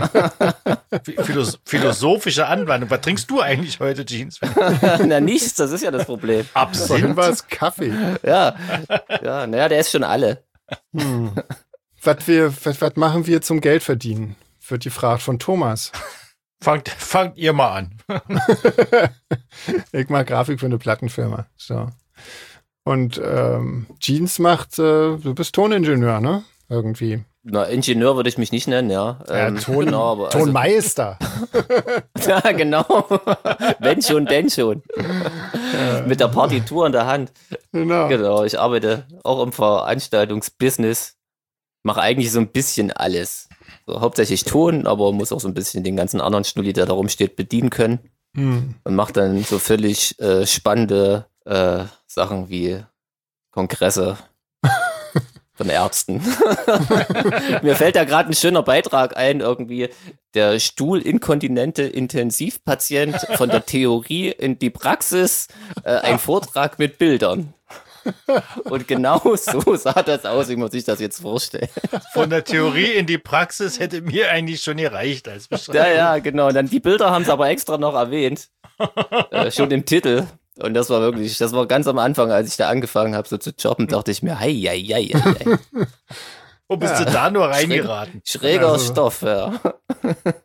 Philos philosophische Anwendung. Was trinkst du eigentlich heute, Jeans? Na, nichts, das ist ja das Problem. Vorhin war es Kaffee. Ja, ja, naja, der ist schon alle. Hm. Was, wir, was, was machen wir zum Geld verdienen? Wird die Frage von Thomas. Fangt, fangt ihr mal an. Ich mache Grafik für eine Plattenfirma. So. Und ähm, Jeans macht, äh, du bist Toningenieur, ne? Irgendwie. Na, Ingenieur würde ich mich nicht nennen, ja. Ähm, ja, Ton, genau, aber, also, Tonmeister. ja, genau. Wenn schon, denn schon. Mit der Partitur in der Hand. Genau. Genau, ich arbeite auch im Veranstaltungsbusiness. Mache eigentlich so ein bisschen alles. So, hauptsächlich Ton, aber muss auch so ein bisschen den ganzen anderen Schnulli, der da rumsteht, bedienen können. Hm. Und mache dann so völlig äh, spannende äh, Sachen wie Kongresse von Ärzten. Mir fällt da gerade ein schöner Beitrag ein, irgendwie der Stuhlinkontinente Intensivpatient von der Theorie in die Praxis, äh, ein Vortrag mit Bildern. Und genau so sah das aus, wie man sich das jetzt vorstellt. Von der Theorie in die Praxis hätte mir eigentlich schon gereicht als Beschreibung. Ja, ja, genau. Und dann die Bilder haben sie aber extra noch erwähnt. Äh, schon im Titel. Und das war wirklich, das war ganz am Anfang, als ich da angefangen habe, so zu jobben, dachte ich mir, hei, hei, hei, hei. Wo bist du da nur reingeraten? Schräger Also- Stoff, ja.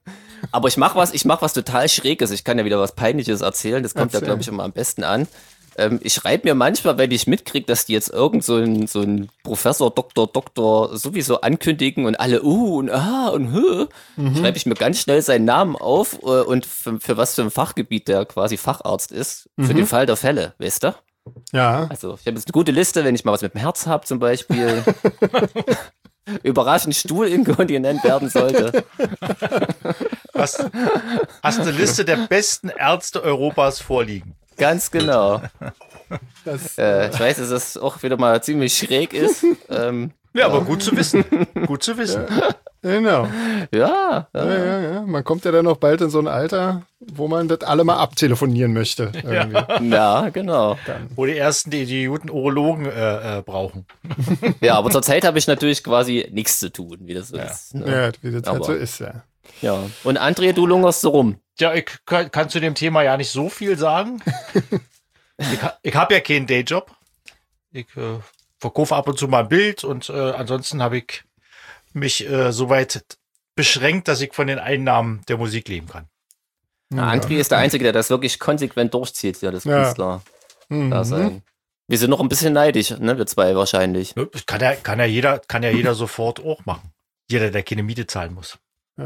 Aber ich mache was, ich mache was total Schräges. Ich kann ja wieder was Peinliches erzählen. Das kommt Erzähl. ja, glaube ich, immer am besten an. Ähm, ich schreibe mir manchmal, wenn ich mitkriege, dass die jetzt irgend so ein, so ein Professor, Doktor, Doktor sowieso ankündigen und alle uh und ah und hö, mhm. schreibe ich mir ganz schnell seinen Namen auf äh, und für, für was für ein Fachgebiet der quasi Facharzt ist. Für Mhm. den Fall der Fälle, weißt du? Ja. Also ich habe jetzt eine gute Liste, wenn ich mal was mit dem Herz habe zum Beispiel. Überraschend stuhlinkontinent werden sollte. Hast, hast eine Liste der besten Ärzte Europas vorliegen. Ganz genau. Das, Äh, ich weiß, dass das auch wieder mal ziemlich schräg ist. Ähm, Ja, aber gut zu wissen. Gut zu wissen. genau. ja, Ja, ja. ja, ja. Man kommt ja dann noch bald in so ein Alter, wo man das alle mal abtelefonieren möchte. Irgendwie. Ja, genau. Wo die ersten die Idioten Urologen äh, äh, brauchen. Ja, aber zurzeit habe ich natürlich quasi nichts zu tun, wie das so ist. Ne? Ja, wie das halt Aber- so ist, ja. Ja. Und André, du lungerst so rum. Ja, ich kann, kann zu dem Thema ja nicht so viel sagen. ich ha- ich habe ja keinen Dayjob. Ich äh, verkaufe ab und zu mal ein Bild und äh, ansonsten habe ich mich äh, soweit beschränkt, dass ich von den Einnahmen der Musik leben kann. Ja. André ist der Einzige, der das wirklich konsequent durchzieht, ja, das Ja. Künstler Mhm. da sein. Wir sind noch ein bisschen neidisch, ne, wir zwei wahrscheinlich. Ne, Kann ja, kann ja jeder, kann ja jeder sofort auch machen. Jeder, der keine Miete zahlen muss.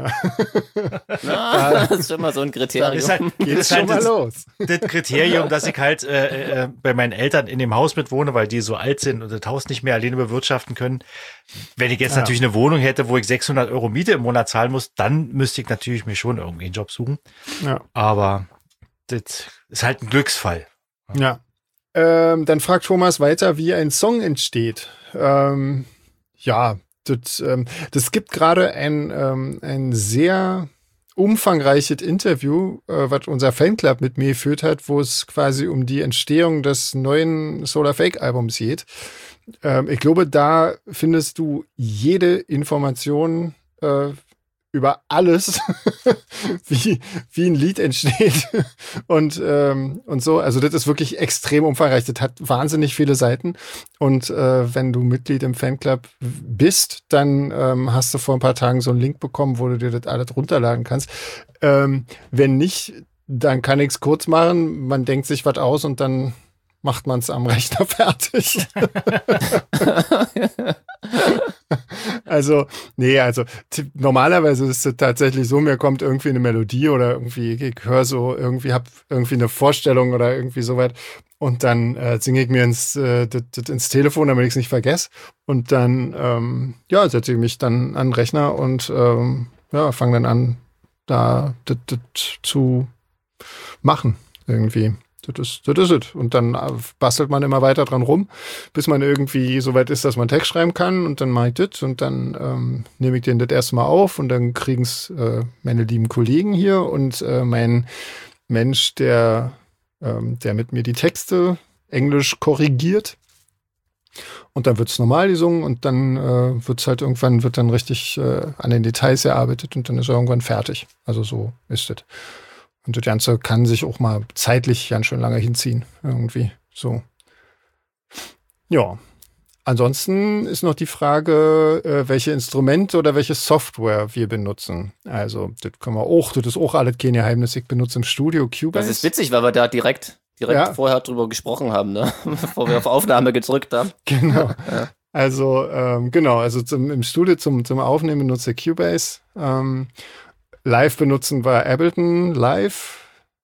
Ah, das ist schon mal so ein Das Kriterium. ist halt, das Geht's ist schon halt mal das, los. das Kriterium, dass ich halt äh, äh, bei meinen Eltern in dem Haus mitwohne, weil die so alt sind und das Haus nicht mehr alleine bewirtschaften können. Wenn ich jetzt Ja. natürlich eine Wohnung hätte, wo ich sechshundert Euro Miete im Monat zahlen muss, dann müsste ich natürlich mir schon irgendwie einen Job suchen. Ja. Aber das ist halt ein Glücksfall. Ja. Ähm, dann fragt Thomas weiter, wie ein Song entsteht. Ähm, ja, das, ähm, das gibt gerade ein, ähm, ein sehr umfangreiches Interview, äh, was unser Fanclub mit mir geführt hat, wo es quasi um die Entstehung des neuen Solar Fake Albums geht. Ähm, ich glaube, da findest du jede Information äh, über alles, wie, wie ein Lied entsteht und, ähm, und so. Also das ist wirklich extrem umfangreich. Das hat wahnsinnig viele Seiten. Und äh, wenn du Mitglied im Fanclub bist, dann ähm, hast du vor ein paar Tagen so einen Link bekommen, wo du dir das alles runterladen kannst. Ähm, wenn nicht, dann kann ich es kurz machen. Man denkt sich was aus und dann macht man es am Rechner fertig. Also, nee, also t- normalerweise ist es tatsächlich so, mir kommt irgendwie eine Melodie oder irgendwie, ich höre so, irgendwie hab irgendwie eine Vorstellung oder irgendwie so weit und dann äh, singe ich mir ins, äh, das, das ins Telefon, damit ich es nicht vergesse und dann, ähm, ja, setze ich mich dann an den Rechner und ähm, ja, fange dann an, da das, das zu machen irgendwie. Das ist, das ist es. Und dann bastelt man immer weiter dran rum, bis man irgendwie so weit ist, dass man Text schreiben kann. Und dann mache ich das und dann ähm, nehme ich den das erste Mal auf und dann kriegen es äh, meine lieben Kollegen hier und äh, mein Mensch, der, ähm, der mit mir die Texte Englisch korrigiert. Und dann wird es normal gesungen und dann äh, wird es halt irgendwann, wird dann richtig äh, an den Details erarbeitet und dann ist er irgendwann fertig. Also so ist es. Und das Ganze kann sich auch mal zeitlich ganz schön lange hinziehen. Irgendwie so. Ja. Ansonsten ist noch die Frage, äh, welche Instrumente oder welche Software wir benutzen. Also, das können wir auch, das ist auch alles kein Geheimnis. Ich benutze im Studio Cubase. Das ist witzig, weil wir da direkt, direkt Ja. vorher drüber gesprochen haben, ne? Bevor wir auf Aufnahme gedrückt haben. Genau. Also, ähm, genau, also zum, im Studio zum, zum Aufnehmen benutze ich Cubase. Ähm, live benutzen wir Ableton Live.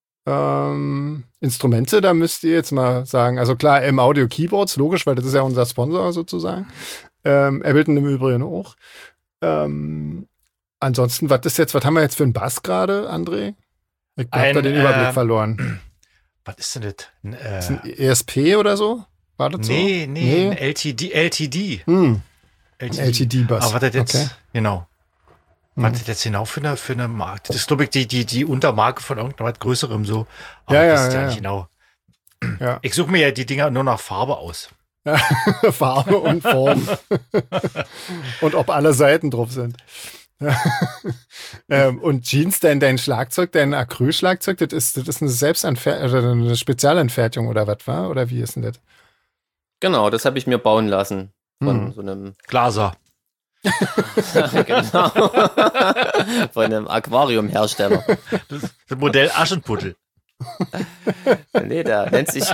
Ähm, Instrumente, da müsst ihr jetzt mal sagen, also klar, im Audio Keyboards, logisch, weil das ist ja unser Sponsor sozusagen. Ähm, Ableton im Übrigen auch. Ähm, ansonsten, was ist jetzt, was haben wir jetzt für einen Bass gerade, André? Ich hab Ein, da den Überblick äh, verloren. Was ist denn das? Ein, äh, Ist ein E S P oder so? War das nee, so? nee, ein L T D. L T D. Hm, L T D. L T D-Bass. Aber was das jetzt, Okay. genau. Was das jetzt genau für eine, für eine Marke? Das ist, glaube ich, die, die, die Untermarke von irgendwas Größerem so. Aber Ja, ja, das ist ja, ja, nicht ja. genau. Ja. Ich suche mir ja die Dinger nur nach Farbe aus. Farbe und Form. Und ob alle Seiten drauf sind. ähm, und Jeans, dein, dein Schlagzeug, dein Acrylschlagzeug, das ist, das ist eine Selbstanfertigung oder eine Spezialanfertigung oder was war? Oder wie ist denn das? Genau, das habe ich mir bauen lassen. Von Hm. so einem, Glaser. Genau. Von einem Aquariumhersteller. Das, das Modell Aschenputtel. Nee, der nennt sich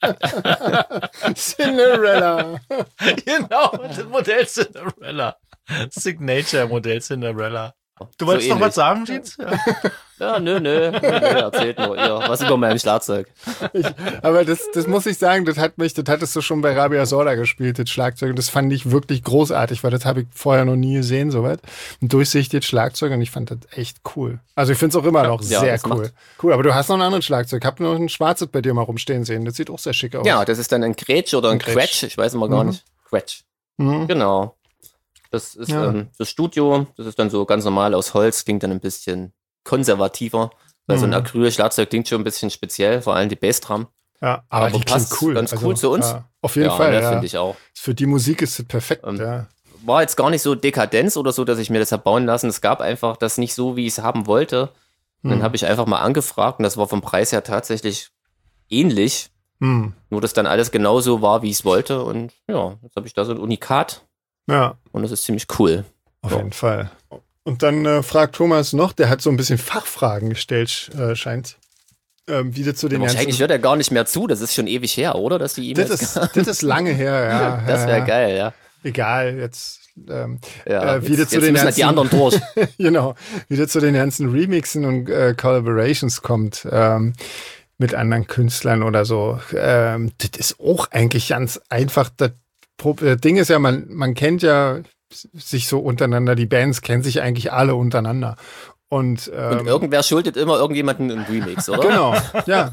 Cinderella. Genau, das Modell Cinderella. Signature Modell Cinderella. Du wolltest so noch was sagen, Jeans? Ja. Ja, nö, nö, nö, nö, erzählt nur ihr was über mein Schlagzeug. Ich, aber das, das muss ich sagen, das hat mich, das hattest du schon bei Rabia Sorda gespielt, das Schlagzeug. Und das fand ich wirklich großartig, weil das habe ich vorher noch nie gesehen, soweit. Ein durchsichtiges Schlagzeug und ich fand das echt cool. Also ich finde es auch immer noch ja, sehr cool. Cool, aber du hast noch ein anderes Schlagzeug. Ich habe noch ein schwarzes bei dir mal rumstehen sehen. Das sieht auch sehr schick aus. Ja, das ist dann ein Gretsch oder ein, ein Quetsch. Ich weiß immer gar mhm. nicht. Quetsch. Mhm. Genau. Das ist ja. ähm, das Studio, das ist dann so ganz normal aus Holz, klingt dann ein bisschen konservativer, weil mhm. so ein Acryl-Schlagzeug klingt schon ein bisschen speziell, vor allem die Bassdrum. Ja, aber, aber die passt cool. Ganz also, cool zu uns. Ja, auf jeden ja, Fall, ja. ja. finde ich auch. Für die Musik ist es perfekt, ähm, ja. War jetzt gar nicht so Dekadenz oder so, dass ich mir das habe bauen lassen. Es gab einfach das nicht so, wie ich es haben wollte. Und dann mhm. habe ich einfach mal angefragt und das war vom Preis her tatsächlich ähnlich. Mhm. Nur, dass dann alles genauso war, wie ich es wollte. Und ja, jetzt habe ich da so ein Unikat. Ja. Und das ist ziemlich cool. Auf ja. jeden Fall. Und dann äh, fragt Thomas noch, der hat so ein bisschen Fachfragen gestellt, äh, scheint. Ähm, wieder zu den ja, wahrscheinlich hört er gar nicht mehr zu, das ist schon ewig her, oder? Dass die E-Mails das, ist, das ist lange her, ja. Das wäre ja. geil, ja. Egal, jetzt ähm, ja, äh, wieder jetzt, zu jetzt den müssen ganzen, die anderen durch. Genau, wieder zu den ganzen Remixen und äh, Collaborations kommt ähm, mit anderen Künstlern oder so. Ähm, das ist auch eigentlich ganz einfach. Das Ding ist ja, man, man kennt ja sich so untereinander, die Bands kennen sich eigentlich alle untereinander. Und, ähm, und irgendwer schuldet immer irgendjemanden einen Remix, oder? Genau, ja.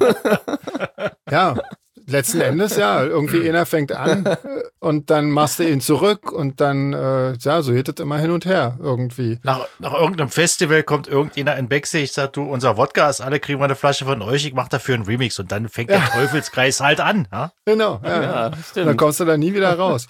Ja, letzten Endes, ja, irgendwie einer fängt an und dann machst du ihn zurück und dann, äh, ja, so geht das immer hin und her irgendwie. Nach, nach irgendeinem Festival kommt irgendjemand in Backstage, sagt, du, unser Wodka ist alle, kriegen wir eine Flasche von euch, ich mach dafür einen Remix und dann fängt ja. der Teufelskreis halt an. Ja? Genau, ja. ja stimmt. Dann kommst du da nie wieder raus.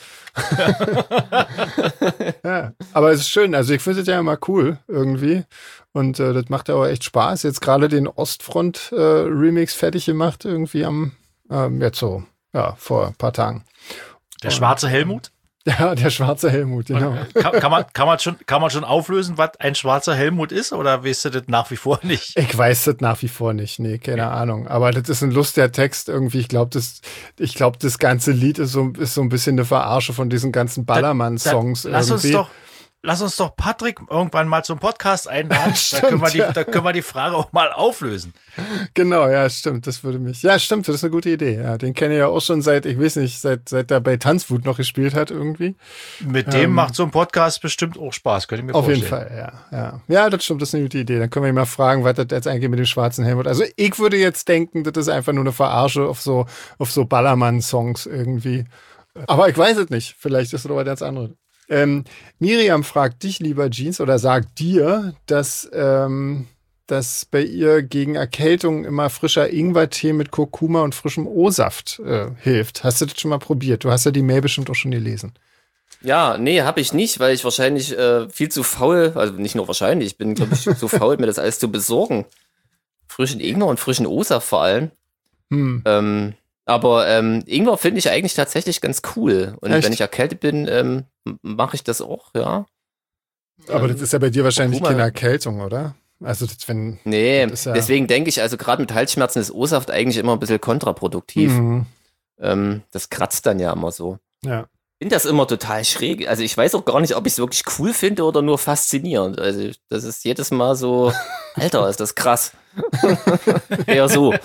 Ja, aber es ist schön, also ich finde es ja immer cool irgendwie. Und äh, das macht ja auch echt Spaß. Jetzt gerade den Ostfront-Remix äh, fertig gemacht, irgendwie am, ähm, jetzt so, ja, vor ein paar Tagen. Der schwarze Helmut? Ja, der schwarze Helmut, genau. Kann, kann, man, kann, man schon, kann man schon auflösen, was ein schwarzer Helmut ist, oder weißt du das nach wie vor nicht? Ich weiß das nach wie vor nicht, nee, keine okay. Ahnung. Aber das ist ein lustiger Text irgendwie. Ich glaube, das, ich glaub, das ganze Lied ist so, ist so ein bisschen eine Verarsche von diesen ganzen Ballermann-Songs. Lass uns doch Lass uns doch Patrick irgendwann mal zum Podcast einladen. Stimmt, da, können wir die, ja. da können wir die Frage auch mal auflösen. Genau, ja, stimmt. Das würde mich. Ja, stimmt, das ist eine gute Idee. Ja, den kenne ich ja auch schon seit, ich weiß nicht, seit, seit er bei Tanzwut noch gespielt hat irgendwie. Mit dem ähm, macht so ein Podcast bestimmt auch Spaß, könnte ich mir auf vorstellen. Auf jeden Fall, ja, ja. Ja, das stimmt, das ist eine gute Idee. Dann können wir ihn mal fragen, was das jetzt eigentlich mit dem schwarzen Helmut. Also ich würde jetzt denken, das ist einfach nur eine Verarsche auf so, auf so Ballermann-Songs irgendwie. Aber ich weiß es nicht. Vielleicht ist es aber ganz anderes. Ähm, Miriam fragt dich, lieber Jeans, oder sagt dir, dass, ähm, dass bei ihr gegen Erkältung immer frischer Ingwertee mit Kurkuma und frischem O-Saft äh, hilft. Hast du das schon mal probiert? Du hast ja die Mail bestimmt auch schon gelesen. Ja, nee, habe ich nicht, weil ich wahrscheinlich äh, viel zu faul, also nicht nur wahrscheinlich, ich bin, glaube ich, zu faul, mir das alles zu besorgen. Frischen Ingwer und frischen O-Saft vor allem. Hm. Ähm, aber ähm, Ingwer finde ich eigentlich tatsächlich ganz cool. Und Echt? Wenn ich erkältet bin, ähm, mache ich das auch, ja. Aber ähm, das ist ja bei dir wahrscheinlich keine Erkältung, oder? Also das, wenn nee, das ja deswegen denke ich, also gerade mit Halsschmerzen ist O-Saft eigentlich immer ein bisschen kontraproduktiv. Mhm. Ähm, das kratzt dann ja immer so. Ja. Ich finde das immer total schräg. Also ich weiß auch gar nicht, ob ich es wirklich cool finde oder nur faszinierend. Also das ist jedes Mal so, Alter, ist das krass. Eher so.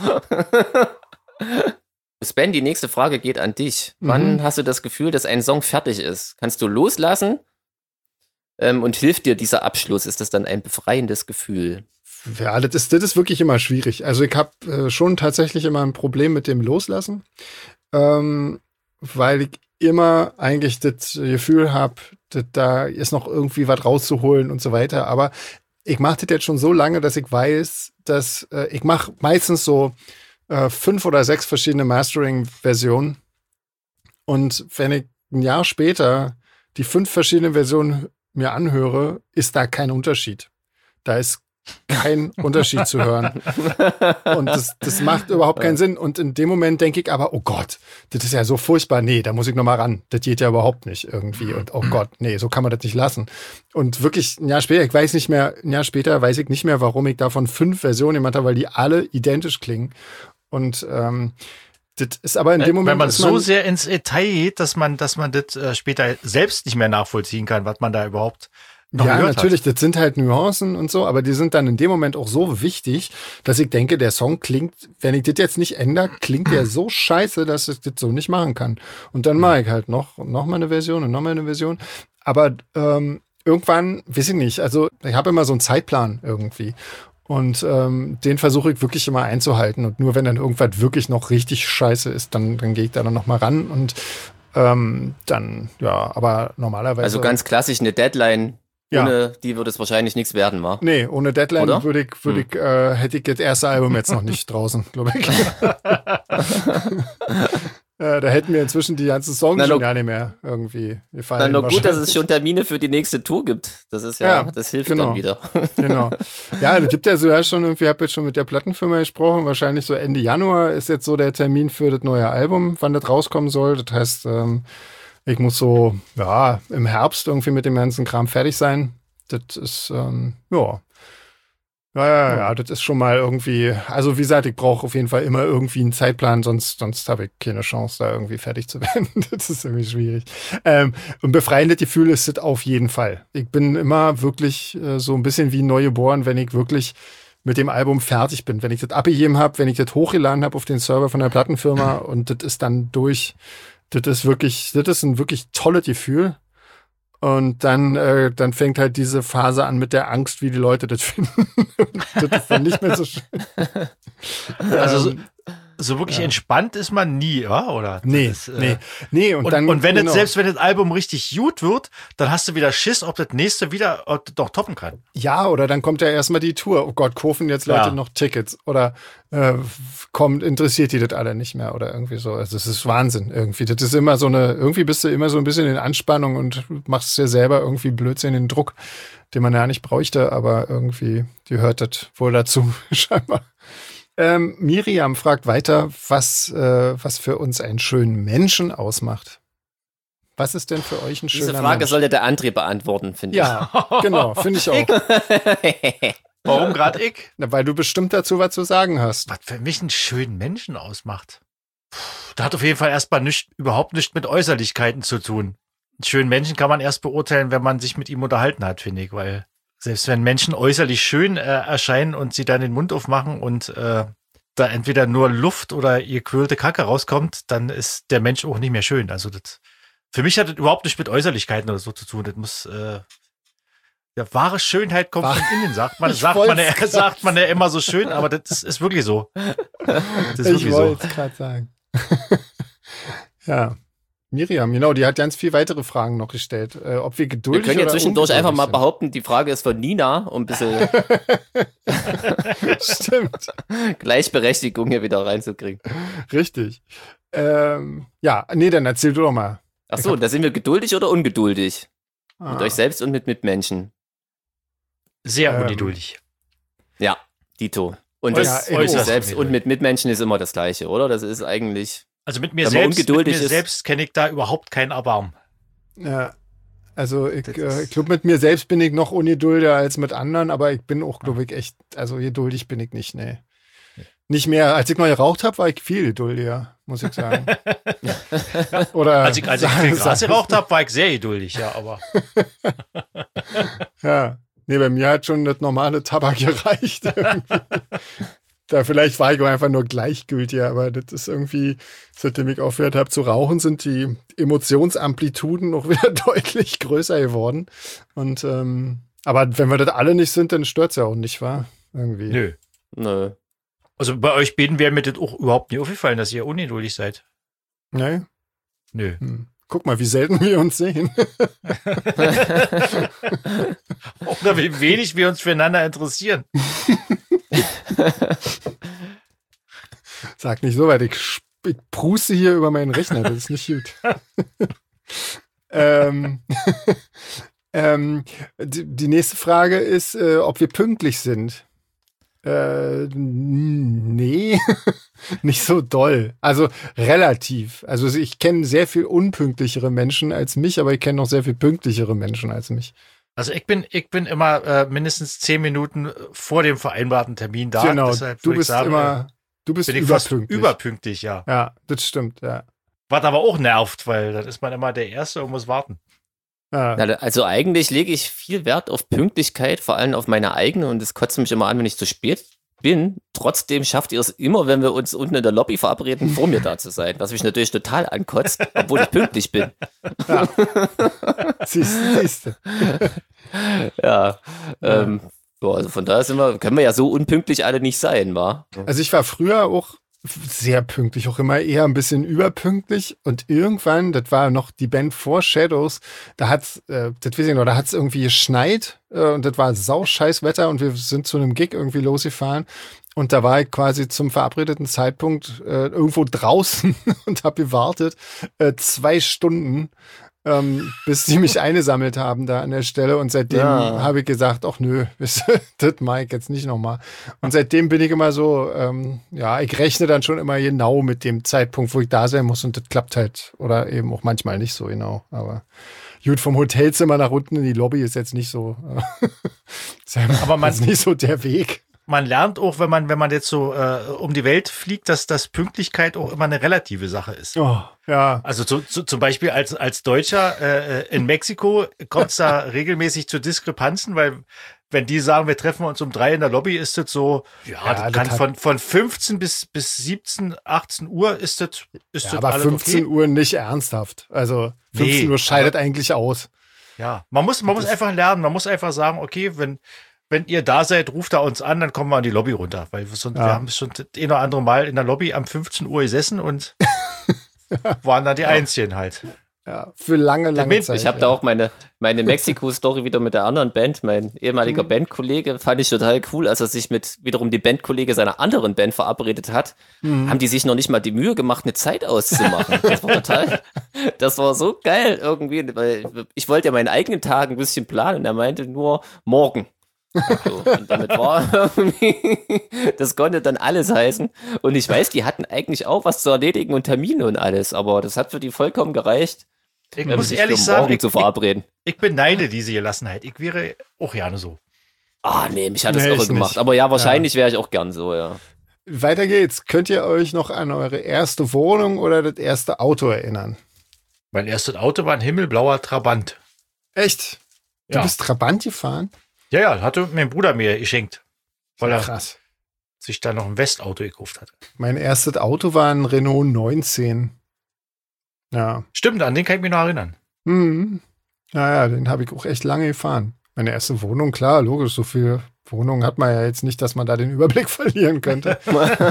Sven, die nächste Frage geht an dich. Mhm. Wann hast du das Gefühl, dass ein Song fertig ist? Kannst du loslassen? Ähm, und hilft dir dieser Abschluss? Ist das dann ein befreiendes Gefühl? Ja, das ist, das ist wirklich immer schwierig. Also ich habe äh, schon tatsächlich immer ein Problem mit dem Loslassen, ähm, weil ich immer eigentlich das Gefühl habe, da ist noch irgendwie was rauszuholen und so weiter. Aber ich mache das jetzt schon so lange, dass ich weiß, dass äh, ich mache meistens so äh, fünf oder sechs verschiedene Mastering-Versionen. Und wenn ich ein Jahr später die fünf verschiedenen Versionen mir anhöre, ist da kein Unterschied. Da ist keinen Unterschied zu hören. Und das, das macht überhaupt keinen Sinn. Und in dem Moment denke ich aber, oh Gott, das ist ja so furchtbar. Nee, da muss ich nochmal ran. Das geht ja überhaupt nicht irgendwie. Und oh Gott, nee, so kann man das nicht lassen. Und wirklich ein Jahr später, ich weiß nicht mehr, ein Jahr später weiß ich nicht mehr, warum ich davon fünf Versionen gemacht habe, weil die alle identisch klingen. Und ähm, das ist aber in dem Moment, wenn man ist so man, sehr ins Detail geht, dass man, dass man das äh, später selbst nicht mehr nachvollziehen kann, was man da überhaupt noch ja, gehört natürlich, hat. das sind halt Nuancen und so, aber die sind dann in dem Moment auch so wichtig, dass ich denke, der Song klingt, wenn ich das jetzt nicht ändere, klingt der so scheiße, dass ich das so nicht machen kann. Und dann mache ich halt noch, noch mal eine Version und noch mal eine Version. Aber ähm, irgendwann, weiß ich nicht, also ich habe immer so einen Zeitplan irgendwie. Und ähm, den versuche ich wirklich immer einzuhalten. Und nur wenn dann irgendwas wirklich noch richtig scheiße ist, dann, dann gehe ich da dann noch mal ran und ähm, dann, ja, aber normalerweise. Also ganz klassisch eine Deadline. Ja. Ohne die würde es wahrscheinlich nichts werden, wa? Nee, ohne Deadline Oder? würde ich, würde ich, äh, hätte ich das erste Album jetzt noch nicht draußen, glaube ich. äh, da hätten wir inzwischen die ganzen Songs Na, schon no, gar nicht mehr irgendwie gefallen. Na, nur gut, dass es schon Termine für die nächste Tour gibt. Das ist ja, Ja, das hilft genau. dann wieder. Genau. Ja, es gibt ja sogar schon irgendwie, ich habe jetzt schon mit der Plattenfirma gesprochen, wahrscheinlich so Ende Januar ist jetzt so der Termin für das neue Album, wann das rauskommen soll. Das heißt, ähm, ich muss so, ja, im Herbst irgendwie mit dem ganzen Kram fertig sein. Das ist, ähm, ja. Ja, ja, ja, das ist schon mal irgendwie, also wie gesagt, ich brauche auf jeden Fall immer irgendwie einen Zeitplan, sonst, sonst habe ich keine Chance, da irgendwie fertig zu werden. Das ist irgendwie schwierig. Ähm, und befreiendes Gefühl ist das auf jeden Fall. Ich bin immer wirklich äh, so ein bisschen wie neugeboren, wenn ich wirklich mit dem Album fertig bin. Wenn ich das abgegeben habe, wenn ich das hochgeladen habe auf den Server von der Plattenfirma und das ist dann durch. Das ist wirklich, das ist ein wirklich tolles Gefühl. Und dann, äh, dann fängt halt diese Phase an mit der Angst, wie die Leute das finden. Das ist dann nicht mehr so schön. Also so, ähm, so wirklich ja. entspannt ist man nie, ja? Oder? Nee, Das, äh, nee, nee. Und, Und, dann, und wenn genau. jetzt, selbst wenn das Album richtig gut wird, dann hast du wieder Schiss, ob das nächste wieder ob das doch toppen kann. Ja, oder dann kommt ja erstmal die Tour. Oh Gott, kaufen jetzt Leute Ja. noch Tickets? Oder äh, kommt, interessiert die das alle nicht mehr? Oder irgendwie so. Also es ist Wahnsinn irgendwie. Das ist immer so eine, irgendwie bist du immer so ein bisschen in Anspannung und machst dir selber irgendwie Blödsinn, den Druck, den man ja nicht bräuchte, aber irgendwie, die hört das wohl dazu, scheinbar. Ähm, Miriam fragt weiter, was, äh, was für uns einen schönen Menschen ausmacht. Was ist denn für euch ein schöner Diese Frage Mensch? sollte der André beantworten, finde Ja, genau, finde ich auch. ich. Warum gerade ich? Na, weil du bestimmt dazu was zu sagen hast. Was für mich einen schönen Menschen ausmacht. Puh, da hat auf jeden Fall erstmal nicht, überhaupt nichts mit Äußerlichkeiten zu tun. Einen schönen Menschen kann man erst beurteilen, wenn man sich mit ihm unterhalten hat, finde ich, weil selbst wenn Menschen äußerlich schön äh, erscheinen und sie dann den Mund aufmachen und äh, da entweder nur Luft oder ihr quirlte Kacke rauskommt, dann ist der Mensch auch nicht mehr schön. Also das, für mich hat das überhaupt nicht mit Äußerlichkeiten oder so zu tun. Das muss, äh, ja, wahre Schönheit kommt von innen, sagt man. Ich Sagt man, wollt's ja, sagt man ja immer so schön, aber das ist, ist wirklich so. Das ist Ich wirklich so. wollte es gerade sagen. Ja. Miriam, genau, die hat ganz viel weitere Fragen noch gestellt. Äh, ob wir Wir geduldig können ja oder zwischendurch einfach mal ungeduldig behaupten, die Frage ist von Nina, um ein bisschen sind. Stimmt. Gleichberechtigung hier wieder reinzukriegen. Richtig. Ähm, ja, nee, dann erzähl du doch mal. Ach so, da sind wir geduldig oder ungeduldig? Ah. Mit euch selbst und mit Mitmenschen. Sehr Ähm, ungeduldig. Ja, Dito. Und Ja, das ich mit sich auch. selbst und mit Mitmenschen ist immer das Gleiche, oder? Das ist eigentlich. Also mit mir wenn man selbst, mit ungeduldig mir ist- selbst kenne ich da überhaupt keinen Erbarmen. Ja, also ich, Das äh, ist- ich glaube, mit mir selbst bin ich noch ungeduldiger als mit anderen, aber ich bin auch, glaube ich, echt, also geduldig bin ich nicht, nee. Nicht mehr, als ich noch geraucht habe, war ich viel geduldiger, muss ich sagen. Oder Als ich, als ich viel Gras geraucht habe, war ich sehr geduldig, ja, aber Ja, nee, bei mir hat schon das normale Tabak gereicht. irgendwie. Da vielleicht war ich auch einfach nur gleichgültig, aber das ist irgendwie, seitdem ich aufgehört habe zu rauchen, sind die Emotionsamplituden noch wieder deutlich größer geworden. Und ähm, aber wenn wir das alle nicht sind, dann stört's ja auch nicht, wa? Irgendwie. nö. Nö. Also bei euch beiden wäre mir das auch überhaupt nie aufgefallen, dass ihr ungeduldig seid. Nee? Nö. Hm. Guck mal, wie selten wir uns sehen. Oder wie wenig wir uns füreinander interessieren. Sag nicht so weit, ich, sp- ich pruste hier über meinen Rechner, das ist nicht gut. ähm, Ähm, die, die nächste Frage ist, äh, ob wir pünktlich sind. Äh, nee, nicht so doll. Also relativ. Also ich kenne sehr viel unpünktlichere Menschen als mich, aber ich kenne noch sehr viel pünktlichere Menschen als mich. Also ich bin, ich bin immer äh, mindestens zehn Minuten vor dem vereinbarten Termin da. Genau, Deshalb du würde ich bist sagen, immer, du bist bin ich fast überpünktlich. überpünktlich, ja. Ja, das stimmt, ja. Was aber auch nervt, weil dann ist man immer der Erste und muss warten. Ja. Na, also eigentlich lege ich viel Wert auf Pünktlichkeit, vor allem auf meine eigene, und es kotzt mich immer an, wenn ich zu spät bin. Trotzdem schafft ihr es immer, wenn wir uns unten in der Lobby verabreden, vor mir da zu sein, was mich natürlich total ankotzt, obwohl ich pünktlich bin. Ja. Siehst du, siehst du. Ja, ähm, so, also von daher sind wir, können wir ja so unpünktlich alle nicht sein, wa? Also ich war früher auch sehr pünktlich, auch immer eher ein bisschen überpünktlich, und irgendwann, das war noch die Band vor Shadows, da hat's, äh, das weiß ich noch, da hat's irgendwie geschneit äh, und das war sau scheiß Wetter und wir sind zu einem Gig irgendwie losgefahren und da war ich quasi zum verabredeten Zeitpunkt äh, irgendwo draußen und habe gewartet, äh, zwei Stunden, ähm, bis sie mich eingesammelt haben da an der Stelle, und seitdem Ja. habe ich gesagt, ach nö, das mache ich jetzt nicht nochmal. Und seitdem bin ich immer so, ähm, ja, ich rechne dann schon immer genau mit dem Zeitpunkt, wo ich da sein muss, und das klappt halt, oder eben auch manchmal nicht so genau, aber gut, vom Hotelzimmer nach unten in die Lobby ist jetzt nicht so, äh, ist ja Aber man- ist nicht so der Weg. Man lernt auch, wenn man, wenn man jetzt so äh, um die Welt fliegt, dass das Pünktlichkeit auch immer eine relative Sache ist. Oh, ja. Also zu, zu, zum Beispiel als, als Deutscher äh, in Mexiko kommt es da regelmäßig zu Diskrepanzen, weil wenn die sagen, wir treffen uns um drei in der Lobby, ist das so, ja, Ja, das das kann hat- von, von fünfzehn bis, bis siebzehn, achtzehn Uhr ist das, ist Ja, das aber alles fünfzehn okay. Uhr nicht ernsthaft. Also fünfzehn Nee, Uhr scheidet eigentlich aus. Ja, man muss, man muss einfach lernen, man muss einfach sagen, okay, wenn, wenn ihr da seid, ruft da uns an, dann kommen wir an die Lobby runter, weil wir, sonst, Ja. wir haben schon das ein oder andere Mal in der Lobby am fünfzehn Uhr gesessen und waren dann die Einzigen halt. Ja, für lange, lange Mit- Zeit. Ich habe ja. da auch meine, meine Mexiko-Story wieder mit der anderen Band. Mein ehemaliger Mhm. Bandkollege fand ich total cool, als er sich mit wiederum die Bandkollege seiner anderen Band verabredet hat. Mhm. Haben die sich noch nicht mal die Mühe gemacht, eine Zeit auszumachen. Das war total, das war so geil irgendwie, weil ich wollte ja meinen eigenen Tag ein bisschen planen und er meinte nur morgen. So, und damit war irgendwie, das konnte dann alles heißen. Und ich weiß, die hatten eigentlich auch was zu erledigen und Termine und alles, aber das hat für die vollkommen gereicht, Ich ähm, muss sich ehrlich für sagen, morgen ich, zu ich, verabreden. ich beneide diese Gelassenheit. Ich wäre auch gerne so. Ah, nee, mich hat das Nee, irre ich gemacht. nicht. Aber ja, wahrscheinlich wäre ich auch gern so, ja. Weiter geht's. Könnt ihr euch noch an eure erste Wohnung oder das erste Auto erinnern? Mein erstes Auto war ein himmelblauer Trabant. Echt? Du Ja. bist Trabant gefahren? Ja, ja, hatte mein Bruder mir geschenkt, weil er Krass. sich da noch ein Westauto gekauft hat. Mein erstes Auto war ein Renault neunzehn. Ja. Stimmt, an den kann ich mich noch erinnern. Hm. Ja, ja, den habe ich auch echt lange gefahren. Meine erste Wohnung, klar, logisch, so viele Wohnungen hat man ja jetzt nicht, dass man da den Überblick verlieren könnte.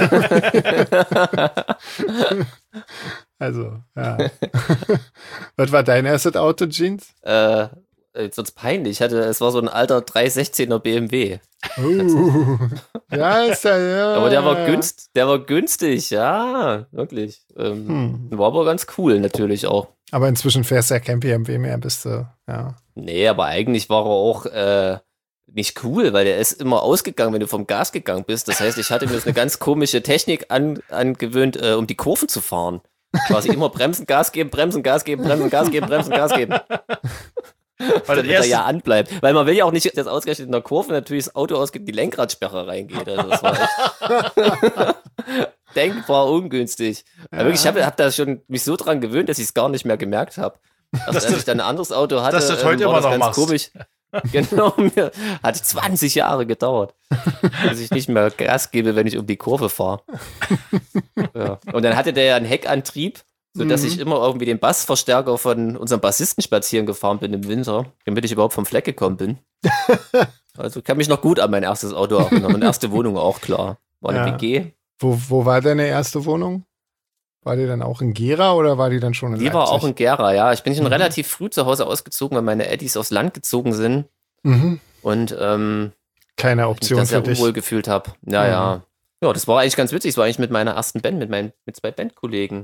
Also, ja. Was war dein erstes Auto, Jeans? äh, jetzt wird's peinlich. Ich hatte, es war so ein alter drei sechzehner B M W. Uh. Ja, ist ja, ja. Aber der war ja. günst, der war günstig, ja, wirklich. Ähm, Hm. War aber ganz cool, natürlich auch. Aber inzwischen fährst du ja kein B M W mehr, bist du, ja. Nee, aber eigentlich war er auch äh, nicht cool, weil der ist immer ausgegangen, wenn du vom Gas gegangen bist. Das heißt, ich hatte mir jetzt eine ganz komische Technik an, angewöhnt, äh, um die Kurven zu fahren. Quasi immer bremsen, Gas geben, bremsen, Gas geben, bremsen, Gas geben, bremsen, Gas geben. Weil das Damit er erste, ja anbleibt. Weil man will ja auch nicht, dass ausgerechnet in der Kurve natürlich das Auto ausgeht, die Lenkradsperre reingeht. Also das war echt denkbar ungünstig. Aber wirklich, ich habe hab da schon mich so dran gewöhnt, dass ich es gar nicht mehr gemerkt habe. Also, als ich dann ein anderes Auto hatte, dass du das heute ähm, war immer das noch ganz machst. komisch. Genau, mir hat zwanzig Jahre gedauert, bis ich nicht mehr Gas gebe, wenn ich um die Kurve fahre. Ja. Und dann hatte der ja einen Heckantrieb, sodass Mhm. ich immer irgendwie den Bassverstärker von unserem Bassisten spazieren gefahren bin im Winter, damit ich überhaupt vom Fleck gekommen bin. Also ich kann mich noch gut an mein erstes Auto erinnern. Meine erste Wohnung auch, klar. War eine Ja. W G. Wo, wo war deine erste Wohnung? War die dann auch in Gera oder war die dann schon in Die Leipzig? war auch in Gera, ja. Ich bin schon Mhm. relativ früh zu Hause ausgezogen, weil meine Eddies aufs Land gezogen sind Mhm. und ähm, Keine mich Option da sehr für dich. unwohl gefühlt habe. Ja, Mhm. ja. Ja, das war eigentlich ganz witzig. Das war eigentlich mit meiner ersten Band, mit meinen mit zwei Bandkollegen.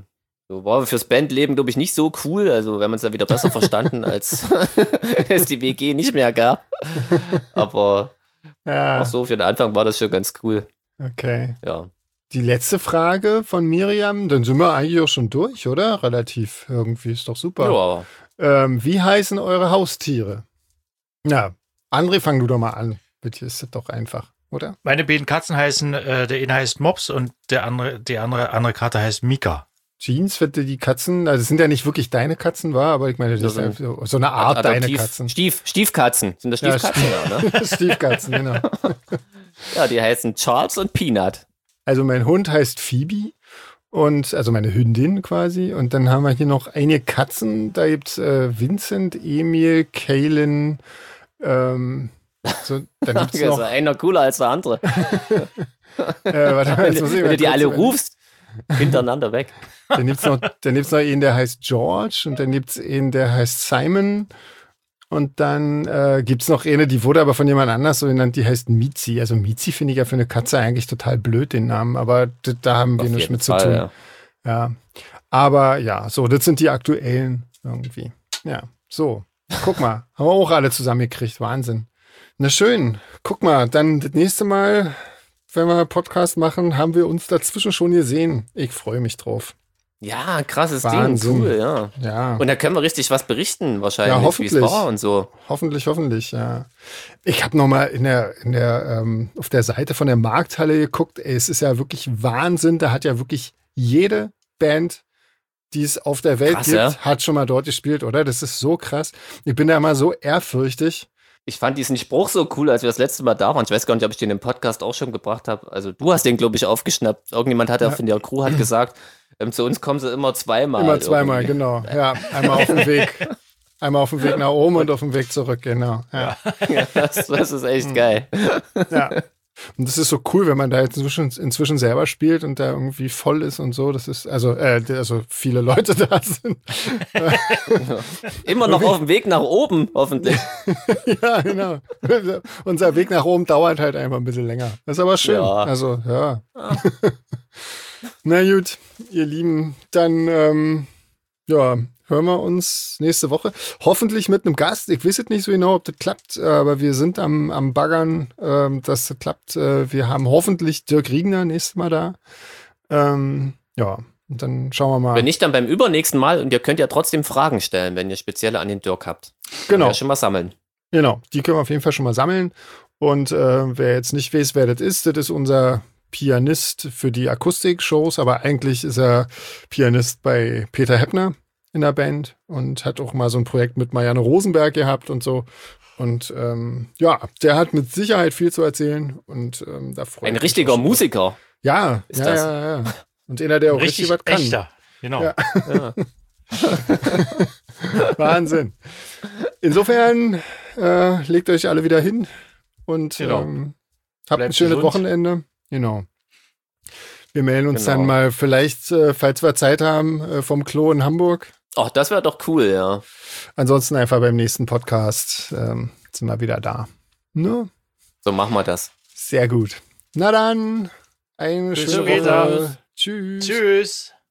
So war fürs Bandleben, glaube ich, nicht so cool. Also wir haben uns da wieder besser verstanden, als es die W G nicht mehr gab. Aber Ja, auch so für den Anfang war das schon ganz cool. okay. Ja. Die letzte Frage von Miriam, dann sind wir eigentlich auch schon durch, oder? Relativ irgendwie, ist doch super. Ja. Ähm, wie heißen eure Haustiere? Na, André, fang du doch mal an. Bitte, ist das doch einfach, oder? Meine beiden Katzen heißen, äh, der eine heißt Mops und der andere, die andere, andere Kater heißt Mika. Jeans, wird die Katzen, also es sind ja nicht wirklich deine Katzen, war, aber ich meine, das Ja, ist ja so, so eine Art Adoptiv- deine Katzen. Stief, Stiefkatzen. Sind das Ja, Stiefkatzen? Ja, ne? Stiefkatzen, genau. Ja, die heißen Charles und Peanut. Also mein Hund heißt Phoebe und also meine Hündin quasi. Und dann haben wir hier noch einige Katzen. Da gibt's äh, Vincent, Emil, Kaylin. Ähm, so, dann gibt's Also noch. einer cooler als der andere. Äh, warte mal, Wenn, jetzt muss ich wenn mal du die kurz alle überlegen. rufst, hintereinander weg. Dann gibt's noch, dann gibt's noch einen, der heißt George und dann gibt's einen, der heißt Simon. Und dann äh, gibt's noch eine, die wurde aber von jemand anders so genannt, die heißt Mizi. Also Mizi finde ich ja für eine Katze eigentlich total blöd, den Namen, aber d- da haben wir Auf nichts jeden mit Fall, zu tun. ja. Ja. Aber ja, so, das sind die aktuellen irgendwie. Ja, so. Guck mal, haben wir auch alle zusammengekriegt. Wahnsinn. Na schön. Guck mal, dann das nächste Mal, wenn wir Podcast machen, haben wir uns dazwischen schon gesehen. Ich freue mich drauf. Ja, krasses Wahnsinn. Ding, cool, ja. Ja. Und da können wir richtig was berichten, wahrscheinlich, Ja, wie hoffentlich. es war und so. Hoffentlich, hoffentlich, ja. Ich habe nochmal in der, in der, ähm, auf der Seite von der Markthalle geguckt. Ey, es ist ja wirklich Wahnsinn. Da hat ja wirklich jede Band, die es auf der Welt Krass, gibt, ja. hat schon mal dort gespielt, oder? Das ist so krass. Ich bin da immer so ehrfürchtig. Ich fand diesen Spruch so cool, als wir das letzte Mal da waren. Ich weiß gar nicht, ob ich den im Podcast auch schon gebracht habe. Also du hast den, glaube ich, aufgeschnappt. Irgendjemand hat ja von der Crew hat gesagt, ähm, zu uns kommen sie immer zweimal. Immer zweimal, irgendwie. genau. Ja, einmal auf dem Weg. Einmal auf dem Weg nach oben und auf dem Weg zurück, genau. Ja. Ja, das, das ist echt geil. Ja. Und das ist so cool, wenn man da jetzt inzwischen, inzwischen selber spielt und da irgendwie voll ist und so. Das ist, also, äh, also viele Leute da sind. Immer noch auf dem Weg nach oben, hoffentlich. Ja, genau. Unser Weg nach oben dauert halt einfach ein bisschen länger. Das ist aber schön. Ja. Also, ja. Na gut, ihr Lieben, dann, ähm, ja, hören wir uns nächste Woche. Hoffentlich mit einem Gast. Ich weiß jetzt nicht so genau, ob das klappt, aber wir sind am, am Baggern, ähm, dass das klappt. Äh, wir haben hoffentlich Dirk Riegner nächstes Mal da. Ähm, ja, und dann schauen wir mal. Wenn nicht, dann beim übernächsten Mal. Und ihr könnt ja trotzdem Fragen stellen, wenn ihr spezielle an den Dirk habt. Genau. Ja, schon mal sammeln. Genau, die können wir auf jeden Fall schon mal sammeln. Und äh, wer jetzt nicht weiß, wer das ist, das ist unser Pianist für die Akustik-Shows, aber eigentlich ist er Pianist bei Peter Heppner in der Band und hat auch mal so ein Projekt mit Marianne Rosenberg gehabt und so. Und ähm, ja, der hat mit Sicherheit viel zu erzählen und ähm, da freue Ein ich mich richtiger auch schon drauf. Musiker. Ja, ist ja, das. ja, ja. Und einer, der auch richtig, Richtig was kann. echter. Genau. Ja. Ja. Wahnsinn. Insofern äh, legt euch alle wieder hin und Genau. ähm, habt Bleibt ein schönes gesund. Wochenende. Genau. Wir melden uns Genau. dann mal vielleicht, äh, falls wir Zeit haben, äh, vom Klo in Hamburg. Ach, das wäre doch cool, ja. Ansonsten einfach beim nächsten Podcast ähm, sind wir wieder da. Ne? So machen wir das. Sehr gut. Na dann, eine Bis schöne später. Woche. Tschüss. Tschüss.